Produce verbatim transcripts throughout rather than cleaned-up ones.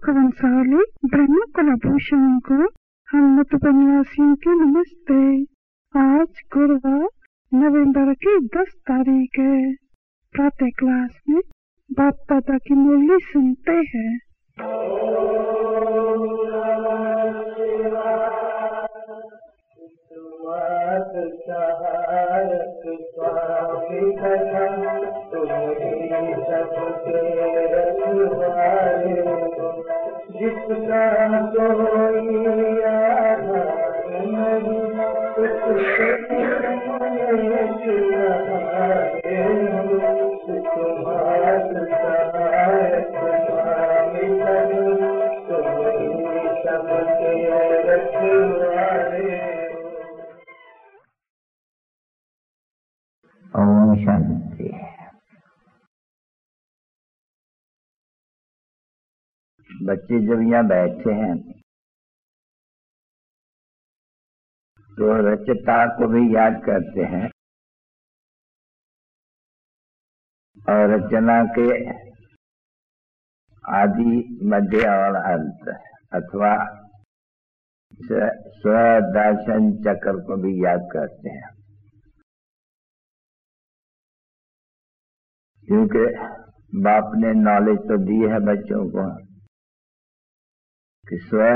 लोक वंशावली ब्रह्म कुलभूषण को हम मधुबनिवासियों की नमस्ते। आज गुरुवार नवंबर की दस तारीख है। प्रातः क्लास में बाप दादा की मुरली सुनते हैं। जिसका कोई ओम शांति। बच्चे जब यहाँ बैठे हैं तो रचयिता को भी याद करते हैं और रचना के आदि मध्य और अंत अथवा स्वदर्शन चक्र को भी याद करते हैं, क्योंकि बाप ने नॉलेज तो दी है बच्चों को कि स्व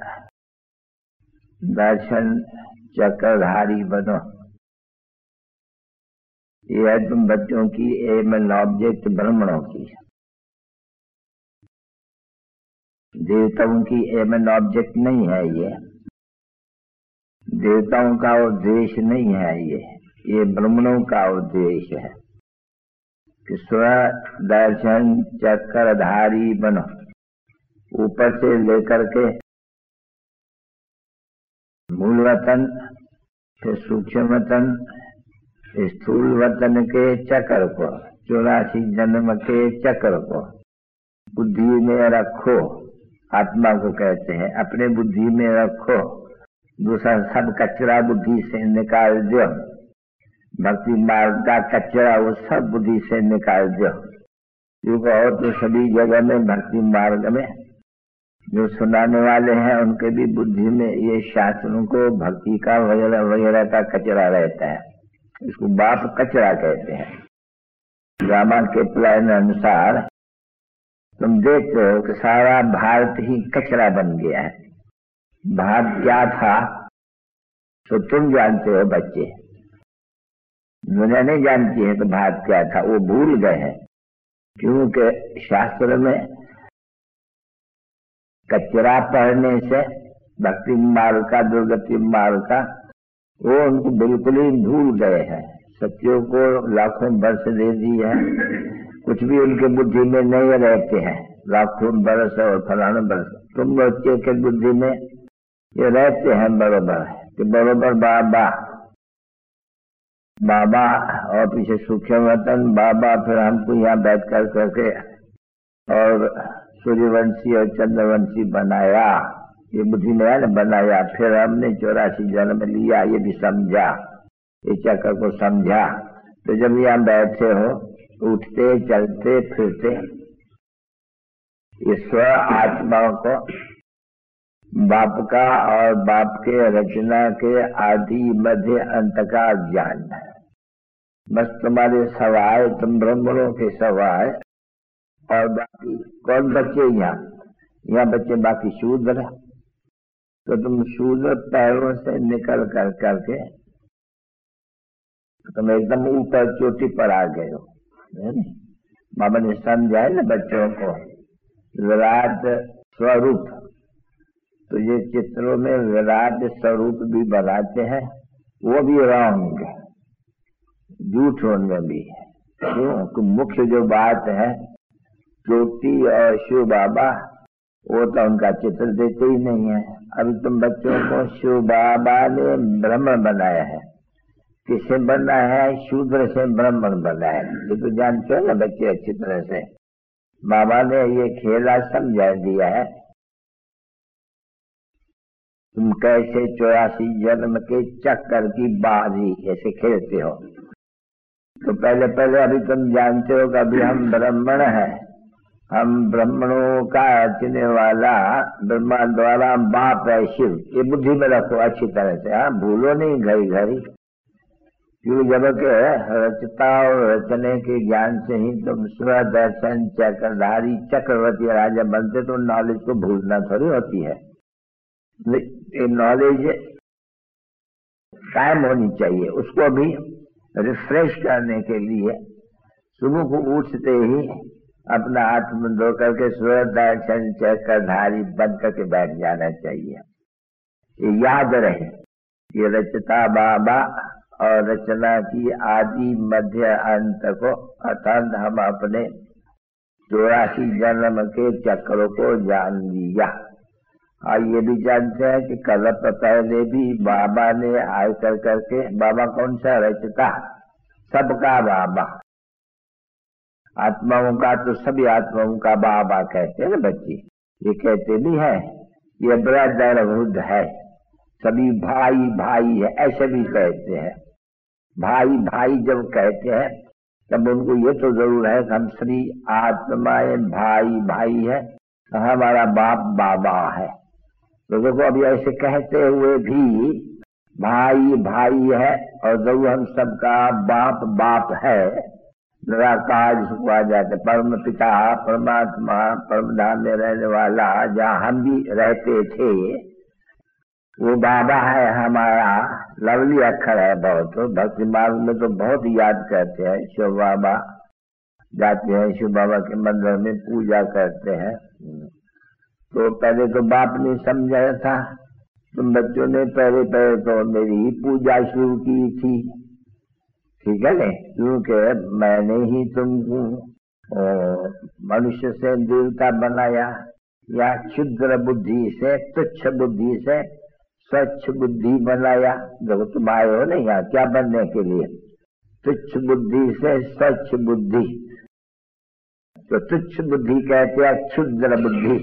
दर्शन चक्रधारी बनो। ये है तुम बच्चों की एम एंड ऑब्जेक्ट ब्राह्मणों की, देवताओं की एम एंड ऑब्जेक्ट नहीं है। ये देवताओं का उद्देश्य नहीं है, ये ये ब्राह्मणों का उद्देश्य है कि स्व दर्शन चक्रधारी बनो। ऊपर से लेकर के मूल वतन, फिर सूक्ष्म वतन, स्थूल वतन के चक्र को, चौरासी जन्म के चक्र को बुद्धि में रखो। आत्मा को कहते हैं, अपने बुद्धि में रखो। दूसरा सब कचरा बुद्धि से निकाल दो। भक्ति मार्ग का कचरा वो सब बुद्धि से निकाल दो, क्योंकि और तो सभी जगह में भक्ति मार्ग में जो सुनाने वाले हैं उनके भी बुद्धि में ये शास्त्रों को भक्ति का वगैरह वगैरह का कचरा रहता है। इसको बाप कचरा कहते हैं। ड्रामा के प्लान अनुसार तुम देखते हो कि सारा भारत ही कचरा बन गया है। भारत क्या था तो तुम जानते हो बच्चे, दुनिया नहीं जानती है कि भारत क्या था, वो भूल गए हैं। क्योंकि शास्त्र में कचरा पढ़ने से भक्ति मार्ग का, दुर्गति मार्ग का, वो उनको बिल्कुल ही भूल गए हैं। सत्यों को लाखों वर्ष दे दिए हैं, कुछ भी उनके बुद्धि में नहीं रहते हैं। लाखों वर्ष और फलाना वर्ष तुम बच्चे के बुद्धि में ये रहते हैं बरोबर कि बरोबर बाबा बाबा और पीछे सूक्ष्म वतन बाबा, फिर हमको यहाँ बैठ कर करके और सूर्यवंशी और चंद्रवंशी बनाया। ये बुद्धि में है ना, बनाया। फिर हमने चौरासी जन्म लिया, ये भी समझा, ये चक्र को समझा। तो जब यहाँ बैठे हो, उठते चलते फिरते, ये स्व आत्मा को बाप का और बाप के रचना के आदि मध्य अंत का ज्ञान है। बस तुम्हारे सवाए, तुम ब्राह्मणों के सवाए और बाकी कौन बच्चे यहाँ यहाँ बच्चे बाकी शूद्र। तो तुम शूद्र पैरों से निकल कर करके तुम एकदम ऊपर चोटी पर आ गए हो। बाबा ने समझाया ना बच्चों को विराट स्वरूप। तो ये चित्रों में विराट स्वरूप भी बनाते हैं, वो भी रॉन्ग है, झूठ उनमें भी। क्यों? मुख्य जो बात है ज्योति और शिव बाबा, वो तो उनका चित्र देते ही नहीं है। अभी तुम बच्चों को शिव बाबा ने ब्राह्मण बनाया है। किससे बना है? शूद्र से ब्राह्मण बना है। ये तो जानते हो ना बच्चे अच्छी तरह से। बाबा ने ये खेला समझा दिया है। तुम कैसे चौरासी जन्म के चक्कर की बाजी ऐसे खेलते हो। तो पहले पहले अभी तुम जानते हो कि अभी हम ब्राह्मण हैं, हम ब्राह्मणों का रचने वाला ब्रह्मा द्वारा बाप है शिव, ये बुद्धि में रखो अच्छी तरह से। हाँ, भूलो नहीं घड़ी घड़ी, क्यों जब के रचता और रचने के ज्ञान से ही तुम स्वदर्शन चक्रधारी चक्रवर्ती राजा बनते, तो नॉलेज को भूलना थोड़ी होती है। ये नॉलेज कायम होनी चाहिए, उसको भी रिफ्रेश करने के लिए सुबह को उठते ही अपना आत्म धो करके स्वदर्शन चक्रधारी बन करके बैठ जाना चाहिए। ये याद रहे, ये रचता बाबा और रचना की आदि मध्य अंत को, अर्थात हम अपने चौरासी जन्म के चक्र को जान लिया। और ये भी जानते हैं कि कल्प पहले भी बाबा ने आय कर करके, बाबा कौन सा? रचता, सबका बाबा, आत्माओं का तो सभी आत्माओं का बाबा कहते हैं ना बच्चे, ये कहते भी है ये ब्रदरहुड है, सभी भाई भाई है, ऐसे भी कहते हैं। भाई भाई जब कहते हैं तब उनको ये तो जरूर है कि हम सभी आत्माएं भाई भाई है, हमारा बाप बाबा है। तो देखो अभी ऐसे कहते हुए भी भाई भाई है और जरूर हम सबका बाप बाप है। निराकार जिसको आ जाते, परम पिता परमात्मा परम धाम में रहने वाला, जहाँ हम भी रहते थे, वो बाबा है हमारा। लवली अक्षर है बहुत, भक्ति मार्ग में तो बहुत याद करते हैं। शिव बाबा जाते हैं, शिव बाबा के मंदिर में पूजा करते हैं। तो पहले तो बाप ने समझाया था, तुम बच्चों ने पहले पहले तो मेरी ही पूजा शुरू की थी, ठीक है न, क्योंकि मैंने ही तुमको मनुष्य से देवता बनाया, या क्षुद्र बुद्धि से तुच्छ बुद्धि से स्वच्छ बुद्धि बनाया। देखो तुम आए हो ना यहाँ क्या बनने के लिए? तुच्छ बुद्धि से स्वच्छ बुद्धि। तो तुच्छ बुद्धि कहते हैं क्षुद्र बुद्धि,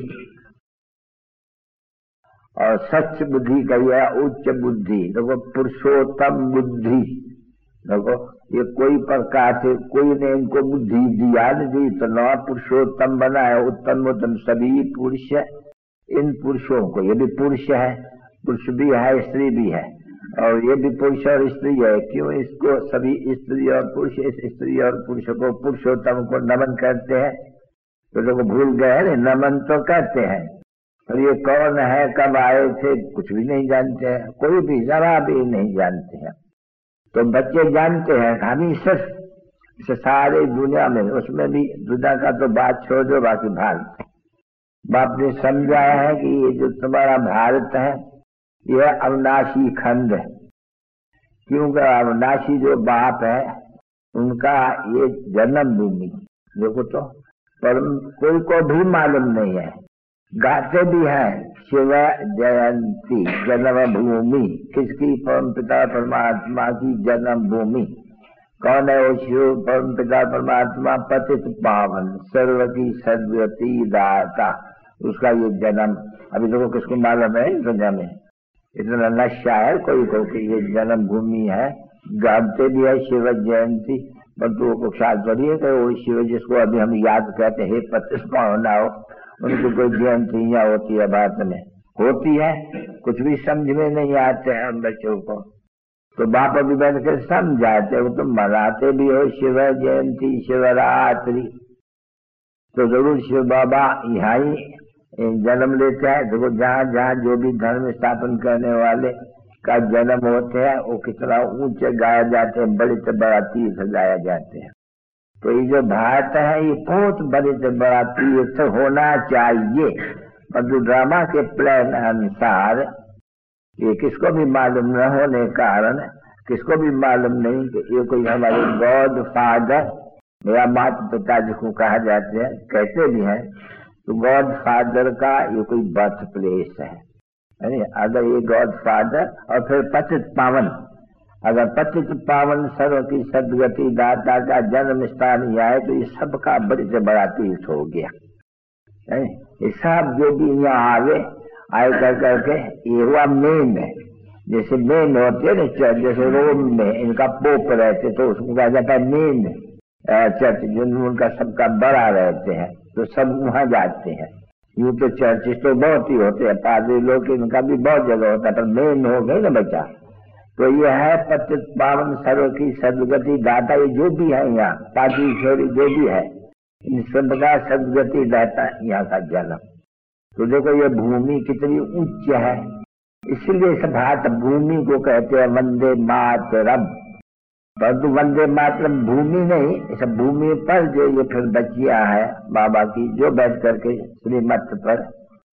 और स्वच्छ बुद्धि कहिए उच्च बुद्धि। देखो पुरुषोत्तम बुद्धि, देखो ये कोई प्रकार से कोई ने इनको बुद्धि दिया नहीं, तो नवा पुरुषोत्तम बनाया, उत्तम उत्तम सभी पुरुष, इन पुरुषों को, ये भी पुरुष है, पुरुष भी है स्त्री भी है, और ये भी पुरुष और स्त्री है। क्यों इसको सभी स्त्री और पुरुष, इस स्त्री और पुरुष को पुरुषोत्तम को नमन करते हैं? तो लोग भूल गए हैं, नमन तो करते हैं, और ये कौन है, कब आए थे, कुछ भी नहीं जानते हैं, कोई भी जरा भी नहीं जानते हैं। तो बच्चे जानते हैं, हम सिर्फ सारे दुनिया में, उसमें भी दुनिया का तो बात छोड़ दो, बाकी भारत, बाप ने समझाया है कि ये जो तुम्हारा भारत है यह अविनाशी खंड है। क्योंकि अविनाशी जो बाप है उनका ये जन्म भूमि, देखो तो पर कोई को भी मालूम नहीं है, गाते भी हैं शिव जयंती जन्म भूमि, किसकी? परम पिता परमात्मा की जन्म भूमि। कौन है वो शिव परम पिता परमात्मा? पतित पावन सर्व की सद्गति दाता, उसका ये जन्म। अभी देखो किसको मालूम है दुनिया में? इतना नशा है कोई को कि ये जन्म भूमि है। गाते भी है शिव जयंती, परंतु वो ख्याल करिए कि वो शिव जिसको अभी हम याद करते हैं पतित पावन हो, उनको कोई जयंती यहाँ होती है, भारत में होती है, कुछ भी समझ में नहीं आते हैं हम बच्चों को। तो बाप अभी बैठ कर समझाते हो, तुम मनाते भी हो शिव जयंती शिवरात्रि, तो जरूर शिव बाबा यहाँ ही जन्म लेते हैं। देखो जहाँ जहाँ जो भी धर्म स्थापन करने वाले का जन्म होते हैं वो कितना ऊंचे गाया जाते हैं, बड़े से बड़ा तीर्थ गाया जाते हैं। तो ये जो भारत है ये बहुत बड़े से बड़ा तीर्थ होना चाहिए, परंतु ड्रामा के प्लान अनुसार ये किसको भी मालूम न होने कारण, किसको भी मालूम नहीं कि ये कोई हमारे गॉड फादर या माता पिता जिसको कहा जाते हैं, कहते भी हैं, तो गॉड फादर का ये कोई बर्थ प्लेस है। अगर ये गॉड फादर और फिर पतित पावन, अगर पतित पावन सर्व की सदगति दाता का जन्म स्थान यह है, तो ये सबका बड़े से बड़ा तीर्थ हो गया। ये सब जो भी यहाँ आवे आए कर करके ये हुआ मेन है। जैसे मेन होते है ना, जैसे रोम में इनका पोप रहते तो उसको कहा जाता है मेन चर्च, जिनमें उनका सबका बड़ा रहते हैं। तो सब वहां जाते हैं। यूं तो चर्चिस तो बहुत ही होते हैं, पादरी लोग इनका भी बहुत जगह होता है, पर मेन हो गई ना बच्चा। तो ये है पतित पावन सर्व की सदगति दाता, ये जो भी है यहाँ पादी छोरी जो भी है, इन सब का सदगति दाता यहाँ का जन्म। तो देखो ये भूमि कितनी उच्च है, इसलिए इस भारत भूमि को कहते हैं वंदे मातरम। परंतु वंदे मातरम भूमि नहीं, इस भूमि पर जो ये फिर बचिया है बाबा की, जो बैठ करके श्रीमत पर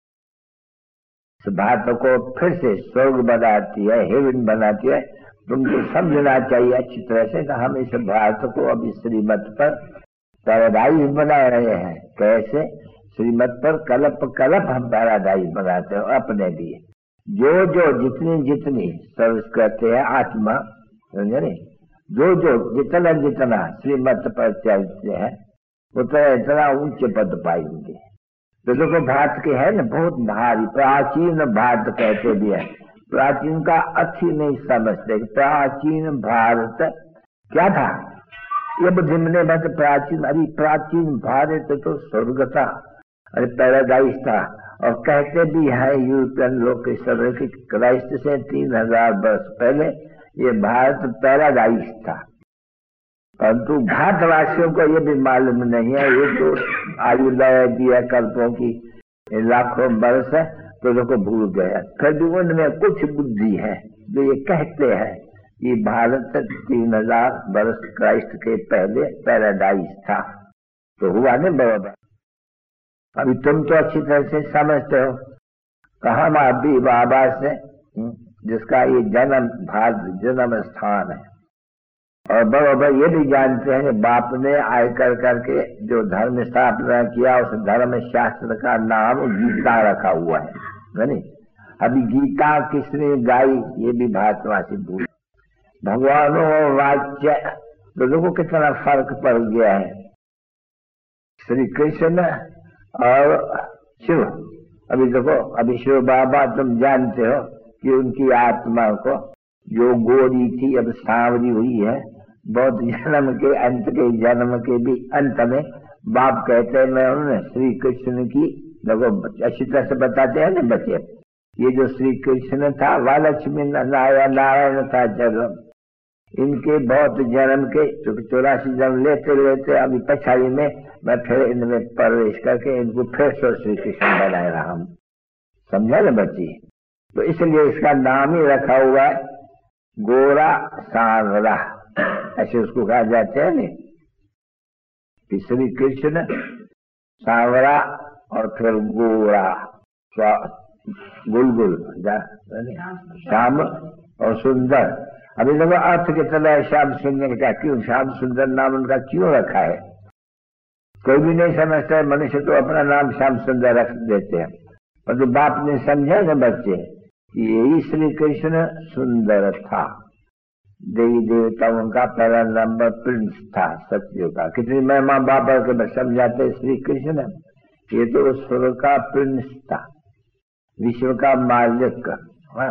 इस भारत को फिर से स्वर्ग बनाती है, हेवन बनाती है। तुमको समझना चाहिए अच्छी तरह से कि हम इस भारत को अभी श्रीमत पर पैराडाइज बना रहे हैं। कैसे? श्रीमत पर कल्प कल्प हम पैराडाइज बनाते हैं अपने लिए। जो जो जितनी जितनी सर्विस करते हैं आत्मा, समझे नहीं, जो जो जितना जितना श्रीमत पर चलते हैं उतना इतना ऊंचे पद पाएंगे। तो देखो भारत के है ना बहुत भारी, प्राचीन भारत कहते भी है। प्राचीन का अच्छी नहीं समझते, प्राचीन भारत क्या था ये बुद्धि ने बस प्राचीन, अरे प्राचीन भारत तो स्वर्ग था, अरे पैराडाइज था। और कहते भी है यूरोपियन लोग के समय की क्राइस्ट से तीन हजार वर्ष पहले ये भारत पैराडाइज था। परंतु भारतवासियों को ये भी मालूम नहीं है, ये तो आयु लय दिया कल्पों की लाखों वर्ष है, तो लोग भूल गए। फिर भी उनमें कुछ बुद्धि है जो ये कहते हैं कि भारत तीन हजार वर्ष क्राइस्ट के पहले पैराडाइज था। तो हुआ नहीं बराबर। अभी तुम तो अच्छी तरह से समझते हो कहा अभी बाबा से, जिसका ये जन्म भारत जन्म स्थान है। और बराबर ये भी जानते हैं कि बाप ने आय कर करके जो धर्म स्थापना किया उस धर्म शास्त्र का नाम गीता रखा हुआ है, नहीं? अभी गीता किसने गाई ये भी भारतवासी भूल। भगवानों वाच्य तो देखो कितना फर्क पड़ गया है। श्री कृष्ण और शिव, अभी देखो अभी शिव बाबा तुम जानते हो कि उनकी आत्मा को जो गोरी थी अब सांवरी हुई है। बहुत जन्म के अंत के जन्म के भी अंत में बाप कहते हैं मैं उन्होंने श्री कृष्ण की देखो अच्छी तरह से बताते हैं ना बच्चे, ये जो श्री कृष्ण था वह लक्ष्मी नारायण नारायण था जन्म, इनके बहुत जन्म के चौरासी जन्म लेते लेते अभी पछाड़ी में मैं फिर इनमें प्रवेश करके इनको फिर से श्री कृष्ण बनाए रहा हूं। समझा ना बच्ची? तो इसलिए इसका नाम ही रखा हुआ है गोरा सांवरा, ऐसे उसको कहा जाते हैं नहीं कि श्री कृष्ण सांवरा और फिर गोरा गुलगुल श्याम और सुंदर। अभी देखो अर्थ कितना है श्याम सुंदर का, क्यों श्याम सुंदर नाम उनका क्यों रखा है कोई भी नहीं समझता है। मनुष्य तो अपना नाम श्याम सुंदर रख देते हैं, पर तो बाप ने समझा ना बच्चे यही श्री कृष्ण सुंदर था, देवी देवताओं का पहला नंबर प्रिंस था सत्य का। कितनी महिमा बाबा के समझाते श्री कृष्ण, ये तो स्वर्ग का प्रिंस था, विश्व का मालिक। हाँ?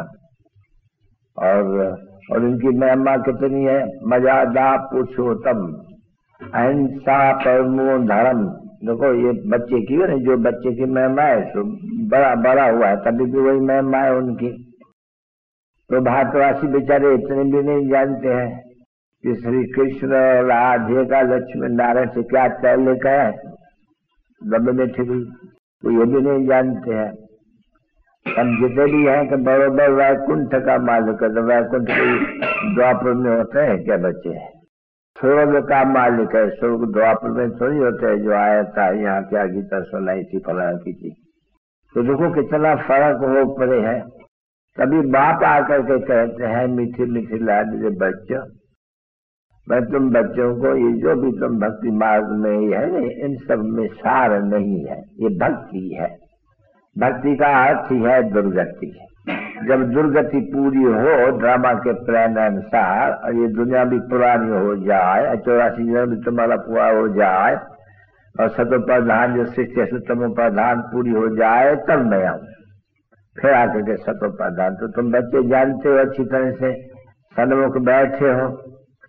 और और इनकी महिमा कितनी है, मर्यादा पुरुषोत्तम अहिंसा परमो धर्म। देखो ये बच्चे की है ना, जो बच्चे की महिमा है सो बड़ा बड़ा हुआ है, तभी भी वही महिमा है उनकी। तो भारतवासी बेचारे इतने भी नहीं जानते हैं कि श्री कृष्ण राधे का लक्ष्मी नारायण से क्या ताल्लुक है, दब में ठीक तो ये भी नहीं जानते हैं। हम जितने भी हैं कि बरोबर वैकुंठ का मालिक है, तो वैकुंठ द्वापर में होते हैं क्या बच्चे? स्वर्ग का मालिक है, स्वर्ग द्वापर में थोड़ी होते हैं जो आया था यहाँ क्या गीता सुनाई थी फला की थी। तो देखो कितना फर्क हो पड़े है। कभी बाप आकर के कहते हैं मीठी मीठी लाडले बच्चों, मैं तुम बच्चों को ये जो भी तुम भक्ति मार्ग में ही है ना, इन सब में सार नहीं है, ये भक्ति है। भक्ति का अर्थ ही है दुर्गति। जब दुर्गति पूरी हो ड्रामा के प्लान अनुसार और ये दुनिया भी पुरानी हो जाए, चौरासी जन्म भी तुम्हारा पूरा हो जाए और सतो प्रधान जो शिष्य सतमो प्रधान पूरी हो जाए तब मैं आऊं फिर आकर के सतो प्रधान। तो तुम बच्चे जानते हो अच्छी तरह से, सन्मुख बैठे हो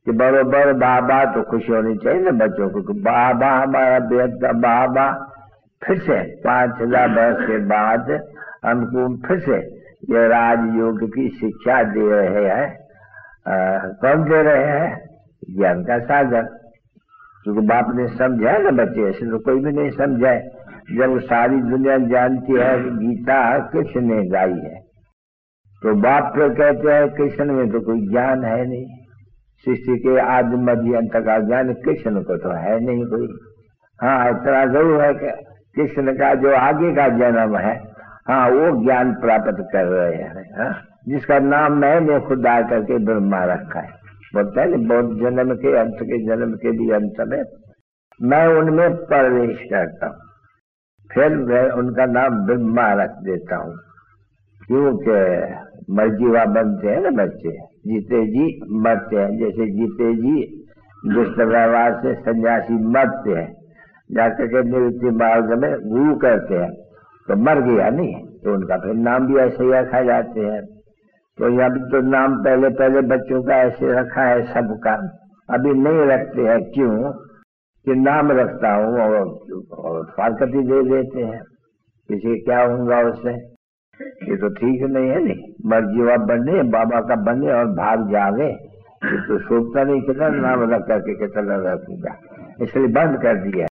कि बरोबर बाबा तो खुशी होनी चाहिए ना बच्चों को, बाबा हमारा बेटा बाबा फिर से पांच हजार वर्ष के बाद हमको फिर से ये राजयोग की शिक्षा दे रहे हैं। कौन दे रहे हैं? ज्ञान का सागर। क्योंकि बाप ने समझा ना बच्चे, ऐसे तो कोई भी नहीं समझाए। जब सारी दुनिया जानती है कि गीता किसने गाई है, तो बाप तो कहते हैं कृष्ण में तो कोई ज्ञान है नहीं, सृष्टि के आदि मध्य अंत का ज्ञान कृष्ण को तो है नहीं कोई। हाँ, इतना जरूर है कि कृष्ण का जो आगे का जन्म है, हाँ वो ज्ञान प्राप्त कर रहे हैं। हाँ, जिसका नाम मैंने खुदा करके ब्रह्मा रखा है। बोलता है ना, बहुत जन्म के अंत के जन्म के भी अंत में मैं उनमें प्रवेश करता हूँ, फिर मैं उनका नाम ब्रह्मा रख देता हूँ। क्योंकि मरजीवा बनते हैं ना बच्चे, जीते जी मरते हैं। जैसे जीते जी दुष्ट व्यवहार से सन्यासी मरते हैं, जाकर के निवृत्ति मार्ग में गुरु करते हैं, तो मर गया नहीं, तो उनका फिर नाम भी ऐसे ही रखा जाते हैं। तो यहाँ भी तो नाम पहले पहले बच्चों का ऐसे रखा है सबका, अभी नहीं रखते हैं। क्यों कि नाम रखता हूँ और, और फारकती दे देते हैं, किसी क्या होगा उससे, ये तो ठीक नहीं है। नहीं, मर्जीवा बने, बाबा का बने और भाग जावे, ये तो सोचता नहीं कितना नाम रख करके कितना रखूंगा, इसलिए बंद कर दिया।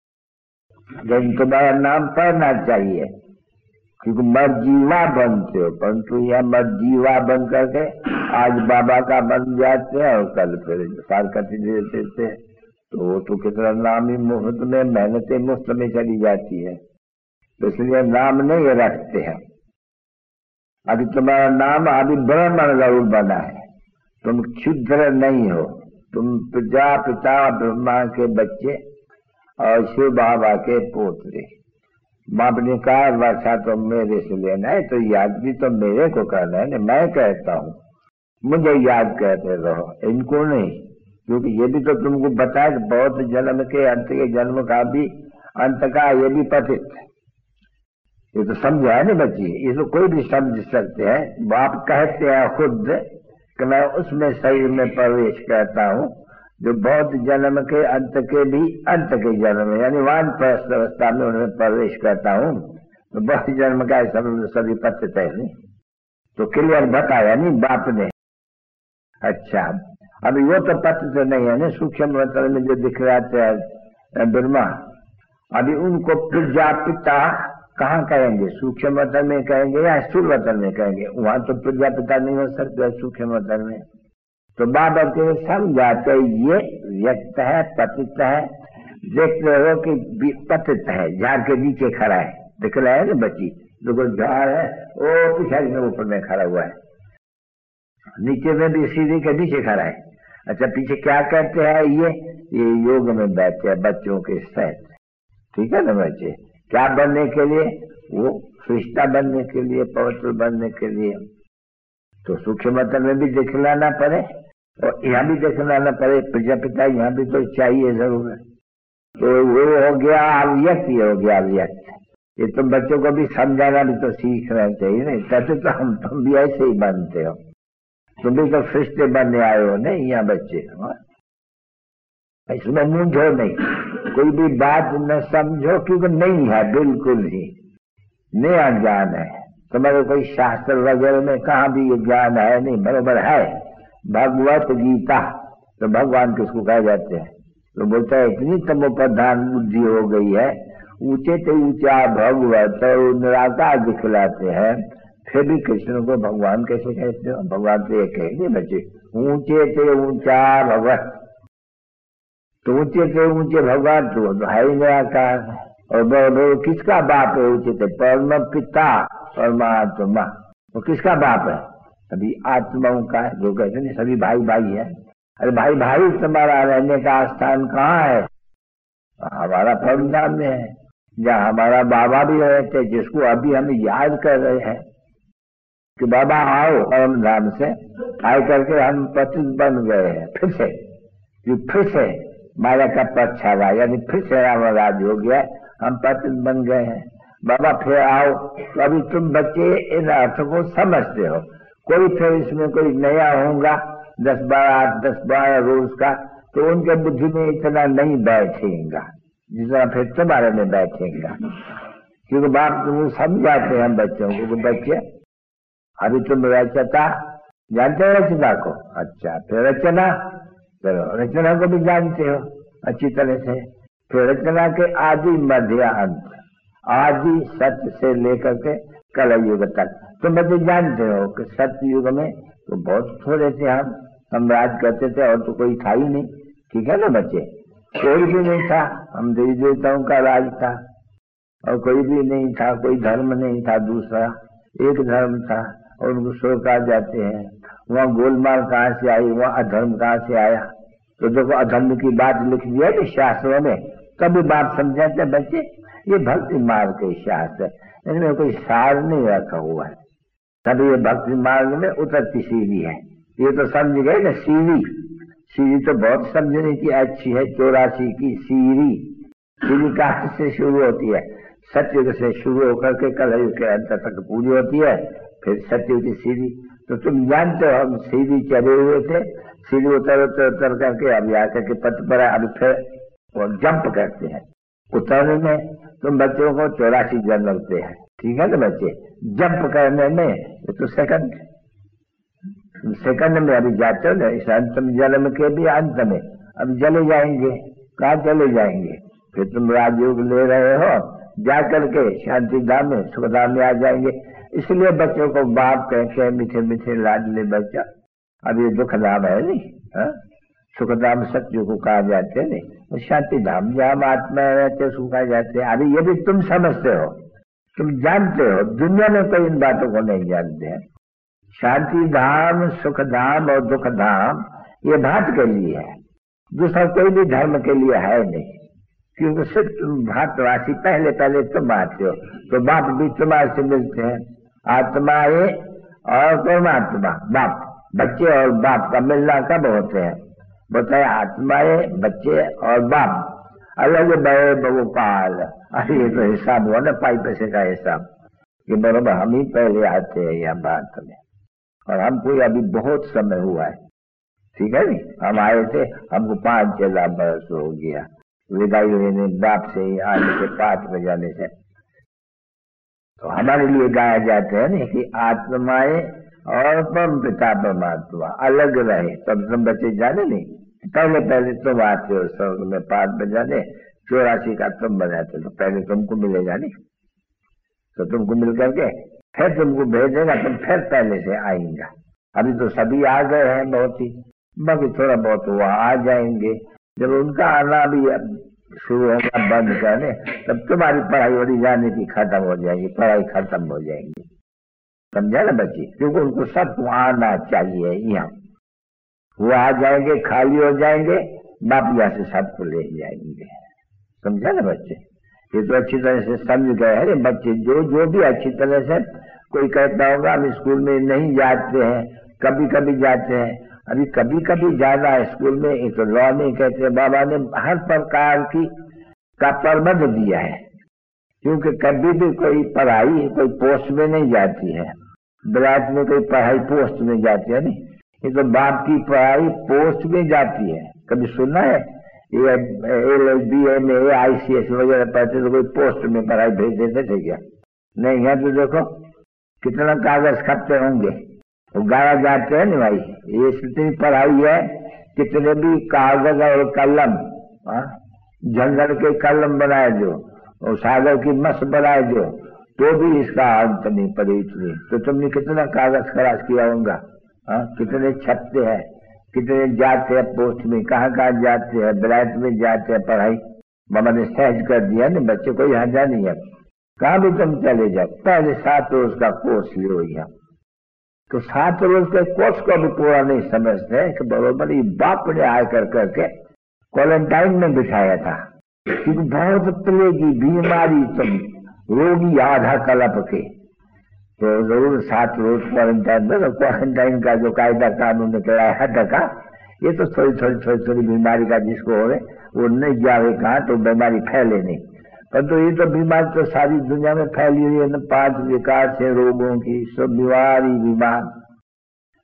लेकिन तुम्हारा नाम पढ़ना चाहिए, क्योंकि मर्जीवा बनते हो, परंतु यह मर्जीवा बन करके आज बाबा का बन जाते हैं और कल फिर फारकती दे देते हैं। तो वो तो कितना नाम ही मुफ्त में, मेहनतें मुफ्त में चली जाती है, तो इसलिए नाम नहीं रखते हैं। अभी तुम्हारा नाम अभी ब्राह्मण जरूर बना है, तुम क्षुद्र नहीं हो, तुम प्रजापिता ब्रह्मा के बच्चे और शिव बाबा के पोतरे। बाप ने कहा वर्षा तो मेरे से लेना है, तो याद भी तो मेरे को करना है ना, मैं कहता हूँ, मुझे याद करते रहो, इनको नहीं। क्योंकि ये भी तो तुमको बताया कि बहुत जन्म के अंत के जन्म का भी अंत का ये भी पतित, ये तो समझा है ना बच्ची, ये तो कोई भी समझ सकते हैं। बाप कहते हैं खुद कि मैं उसमें शरीर में प्रवेश करता हूँ जो बहुत जन्म के अंत के भी अंत के जन्म, यानी वानप्रस्थ अवस्था में उनमें प्रवेश करता हूँ। तो बहुत जन्म का सब सभी पतित है नहीं, तो क्लियर बताया नहीं बाप ने। अच्छा, अभी वो तो पतित नहीं है ना, सूक्ष्म वतन में जो दिखलाते हैं ब्रह्मा, अभी उनको प्रजापिता कहाँ कहेंगे? सूक्ष्म वतन में कहेंगे या स्थूल वतन में कहेंगे? वहां तो प्रजापिता नहीं हो सकता सूक्ष्म वतन में। तो बाबा के समझाते ये व्यक्त है, पतित है। देख रहे हो कि पतित है, झाड़ के नीचे खड़ा है, दिख रहा है ना बच्ची, जो झाड़ है वो पिछाड़ी में ऊपर में खड़ा हुआ है, नीचे में भी सीढ़ी के नीचे खड़ा है। अच्छा, पीछे क्या करते हैं? ये ये योग में बैठते हैं बच्चों के साथ, ठीक है ना बच्चे? क्या बनने के लिए? वो सृष्टा बनने के लिए, पवित्र बनने के लिए। तो सूक्ष्म वतन में भी दिखलाना पड़े और यहाँ भी दिखलाना पड़े, प्रजापिता यहाँ भी तो चाहिए जरूर। तो वो हो गया अव्यक्त, ये हो गया अव्यक्त। ये तो बच्चों को भी समझाना भी तो सीखना चाहिए नहीं, कहते तो हम तुम भी ऐसे ही बनते हो, तुम भी तो सृष्टि बनने आए हो नहीं यहाँ बच्चे। इसमें मूंझो नहीं, कोई भी बात न समझो, क्योंकि नहीं है, बिल्कुल ही नया ज्ञान है। तुम्हारे कोई शास्त्र वगैरह में कहाँ भी ये ज्ञान है नहीं, बरोबर है। भगवत गीता तो भगवान किसको कहे जाते हैं? तो बोलता है इतनी तमोप्रधान बुद्धि हो गई है, ऊंचे से ऊंचा भगवत और निराकार दिखलाते हैं, फिर भी कृष्ण को भगवान कैसे कहते हो? भगवान तो ये कहेंगे बच्चे, ऊंचे से ऊंचा भगवत, तो ऊंचे से ऊंचे भगवान तो है ही निराकार। और वो किसका बाप है? ऊंचे से परम पिता परमात्मा, वो किसका बाप है? सभी आत्माओं का है, जो कहते हैं सभी भाई भाई है। अरे भाई भाई तुम्हारा रहने का स्थान कहाँ है? हमारा परमधाम में है, जहाँ हमारा बाबा भी रहते, जिसको अभी हम याद कर रहे हैं कि बाबा आओ परमधाम से, आए करके हम पतित बन गए हैं फिर से, कि फिर से माया का पद छावा, यानी फिर से राम राज हो गया, हम पतित बन गए हैं। बाबा फिर आओ। तो अभी तुम बच्चे इन अर्थों को समझते हो, कोई फिर इसमें कोई नया होगा दस बारह आठ दस बारह रोज का, तो उनके बुद्धि में इतना नहीं बैठेगा जितना फिर तुम्हारे में बैठेगा। क्योंकि बाप तुम समझाते हैं बच्चों को कि बच्चे अभी तुम रचता जानते हो, रचना को, अच्छा फिर रचना, चलो रचना को भी जानते हो अच्छी तरह से, फिर रचना के आदि मध्य अंत, आदि सत्य से लेकर के कल युग तक तुम बच्चे जानते हो कि सत्य युग में तो बहुत थोड़े थे, हम हम राज करते थे और तो कोई था ही नहीं, ठीक है ना बच्चे, कोई भी नहीं था, हम देवी देवताओं का राज था और कोई भी नहीं था, कोई धर्म नहीं था, दूसरा एक धर्म था और उनको स्वर्ग कहा जाते हैं। वहाँ गोलमाल कहाँ से आई, वहाँ अधर्म कहाँ से आया, तो देखो अधर्म की बात लिख दी है शास्त्रों में, कभी बात समझाते बच्चे ये भक्ति मार्ग के शास्त्र है, इनमें कोई सार नहीं रखा हुआ है, तभी ये भक्ति मार्ग में उतरती सीढ़ी है। ये तो समझ गए ना, सीढ़ी सीढ़ी तो बहुत समझने की अच्छी है, चौरासी की सीढ़ी, सीढ़ी कहाँ से शुरू होती है, सत्युग से शुरू होकर के कलयुग के अंत तक पूरी होती है, फिर सत्युग की सीढ़ी। तो तुम जानते हो हम सीढ़ी चढ़े हुए थे, सीढ़ी उतर उतर उतर करके अभी आकर के पथ पर अभी फिर और जंप करते हैं, उतरने में तुम बच्चों को चौरासी जन्म लगते हैं, ठीक है ना बच्चे, जंप करने में तो सेकंड सेकंड में अभी जाते हो ना, इस अंतिम जन्म के भी अंत में अब चले जाएंगे, कहाँ चले जाएंगे, फिर तुम राजयोग ले रहे हो, जा करके शांति धाम में सुखधाम में आ जाएंगे। इसलिए बच्चों को बाप कह के मीठे मीठे लाडले बच्चा, अब ये दुख धाम है नहीं, सुखधाम सत्य को कहा जाते नहीं, तो शांति धाम जहाँ आत्मा रहते सुखा जाते हैं। अभी ये भी तुम समझते हो, तुम जानते हो, दुनिया में कोई इन बातों को नहीं जानते हैं। शांति धाम, सुख धाम और दुख धाम ये भाट के लिए है, दूसरा कोई भी धर्म के लिए है नहीं, क्योंकि सिर्फ तुम भारतवासी पहले पहले तुम आते हो, तो बाप भी तुम्हारे से मिलते हैं, आत्माएं और परमात्मा, बाप बच्चे और बाप का मिलना कब होते हैं, बताए आत्माएं बच्चे और बाप अलग बड़े बहु काल। अरे ये तो हिसाब हुआ ना, पाई पैसे का हिसाब, ये बराबर हम ही पहले आते हैं यहाँ भारत में, और हमको अभी बहुत समय हुआ है, ठीक है नी, हम आए थे, हमको पाँच छह बरस हो गया विदाई लेने बाप से आने के पाँच बजाने से। तो हमारे लिए गाया जाते हैं ना कि आत्माएं और परम पिता परमात्मा अलग रहे, तब तुम बच्चे जाने नहीं, पहले पहले तुम आते हो स्वर्ग में पाँच बजाने, चौरासी का तुम बनाते, तो पहले तुमको मिलेगा नहीं, तो तुमको मिल करके फिर तुमको भेजेगा, तुम फिर पहले से आएंगे। अभी तो सभी आ गए हैं बहुत ही, बाकी थोड़ा बहुत वो आ जाएंगे, जब उनका आना भी शुरू होगा बंद करने, तब तुम्हारी पढ़ाई वड़ी जाने की खत्म हो जाएगी, पढ़ाई खत्म हो जाएगी, समझा ना बच्चे, क्योंकि उनको सब आना चाहिए यहाँ, वो आ जाएंगे, खाली हो जाएंगे, बाप यहाँ से सबको ले जाएंगे, समझा ना बच्चे। ये तो अच्छी तरह से समझ गए हैं बच्चे, जो जो भी अच्छी तरह से, कोई कहता होगा हम स्कूल में नहीं जाते हैं, कभी कभी जाते हैं, अभी कभी कभी जाना है स्कूल में, एक तो लॉ नहीं कहते, बाबा ने हर प्रकार की का प्रबंध दिया है, क्योंकि कभी भी कोई पढ़ाई कोई पोस्ट में नहीं जाती है, ब्लाट में कोई पढ़ाई पोस्ट में जाती है नहीं, ये तो बाप की पढ़ाई पोस्ट में जाती है। कभी सुना है ये L L B M A I C S वगैरह पढ़ते तो कोई पोस्ट में पढ़ाई भेज देते थे क्या? नहीं है, तो देखो कितना कागज खपते होंगे, वो गाया जाते हैं ना भाई, ये कितनी पढ़ाई है, कितने भी कागज और कलम, जंगल के कलम बनाए जो और सागर की मस बनाए जो, तो भी इसका अंत नहीं पड़ी इतनी, तो तुमने कितना कागज खराज किया होगा, कितने छपते हैं, कितने जाते हैं पोस्ट में, कहाँ कहाँ जाते हैं, ब्लैक में जाते हैं पढ़ाई, मामा ने सहज कर दिया ना, बच्चे कोई हंजा नहीं है, कहाँ भी तुम चले जाओ, पहले सात रोज का कोर्स लो यहाँ, तो सात रोज के कोर्स को भी पूरा नहीं समझते कि बरोबर ये बाप ने आय कर करके क्वारंटाइन में बिठाया था, क्योंकि बहुत प्लेगी बीमारी, तुम रोगी आधा कलप के, तो जरूर सात रोज क्वारंटाइन में, तो क्वारंटाइन का जो कायदा कानून निकला है टका, ये तो थोड़ी थोड़ी थोड़ी थोड़ी बीमारी का जिसको हो वो नहीं जावे कहाँ, तो बीमारी फैले नहीं, पर तो ये तो बीमारी तो सारी दुनिया में फैली हुई है ना, पांच विकार से रोगों की सब बीमारी बीमार,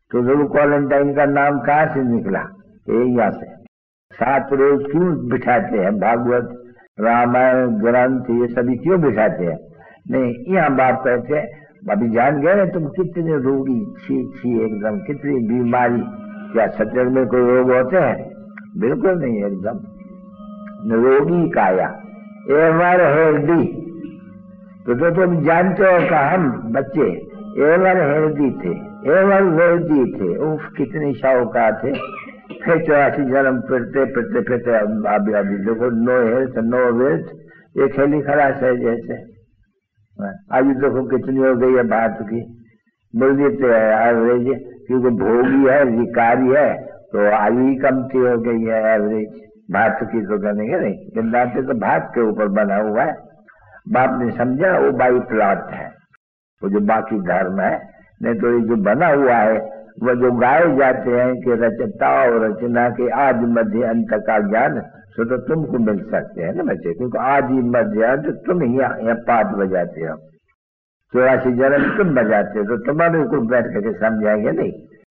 तो जरूर क्वारंटाइन का नाम कहाँ से निकला? यहाँ से। सात रोज क्यों बिठाते हैं? भागवत, रामायण, ग्रंथ ये सभी क्यों बिठाते हैं? नहीं, यहाँ बात कहते हैं, अभी जान गए ना तुम कितने रोगी, छी छी एकदम, कितनी बीमारी। क्या सचर में कोई रोग होते हैं? बिल्कुल नहीं, एकदम रोगी काया, एवर हेल्दी। तो, तो तुम जानते हो कि हम बच्चे एवर हेल्दी थे, एवर वेल्दी थे। उफ, कितनी शाहूकार थे। फिर चौरासी जन्म फिरते फिरते फिरते अभी अभी देखो, नो हेल्थ नो वेल्थ, ये खेली खलास है जैसे। अभी देखो कितनी हो गई है भारत की, बोल देते हैं एवरेज, क्योंकि भोगी है, विकारी है, तो आयु ही कमती हो गई है एवरेज भारत की। तो करेंगे नहीं, गंदाते तो भारत के ऊपर बना हुआ है। बाप ने समझा वो बाई प्लॉट है, वो जो बाकी धर्म है। नहीं तो ये जो बना हुआ है वो जो गाए जाते हैं कि रचता और रचना के आदि मध्य अंत का ज्ञान, सो तो तुमको मिल सकते हैं ना बच्चे, क्योंकि आदि मध्य अंत तुम ही यहाँ पाठ बजाते हो, चौरासी जन्म तुम बजाते हो, तो तुम्हारे को बैठ करके समझाएंगे नहीं।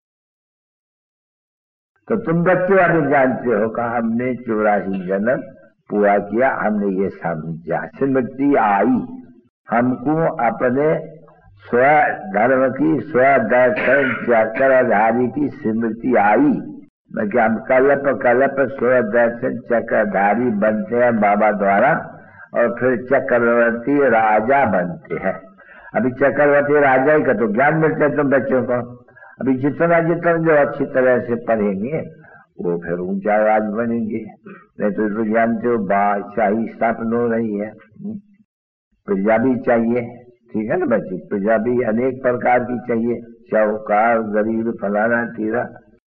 तो तुम बच्चे अभी जानते हो कि हमने चौरासी जन्म पूरा किया, हमने ये समझा, स्मृति आई हमको अपने स्व धर्म की, स्व दर्शन चक्रधारी की स्मृति आई। कि हम कल्प कल्प स्व दर्शन चक्रधारी बनते हैं बाबा द्वारा, और फिर चक्रवर्ती राजा बनते हैं। अभी चक्रवर्ती राजा ही का तो ज्ञान मिलता है तुम बच्चों को। अभी जितना जितना जो अच्छी तरह से पढ़ेंगे वो फिर ऊंचा राज बनेंगे। नहीं तो, तो जानते हो बादशाही स्थापन हो रही है, प्रजा भी चाहिए, ठीक है ना बच्चे, प्रजा भी अनेक प्रकार की चाहिए, शाहूकार, गरीब, फलाना तीरा।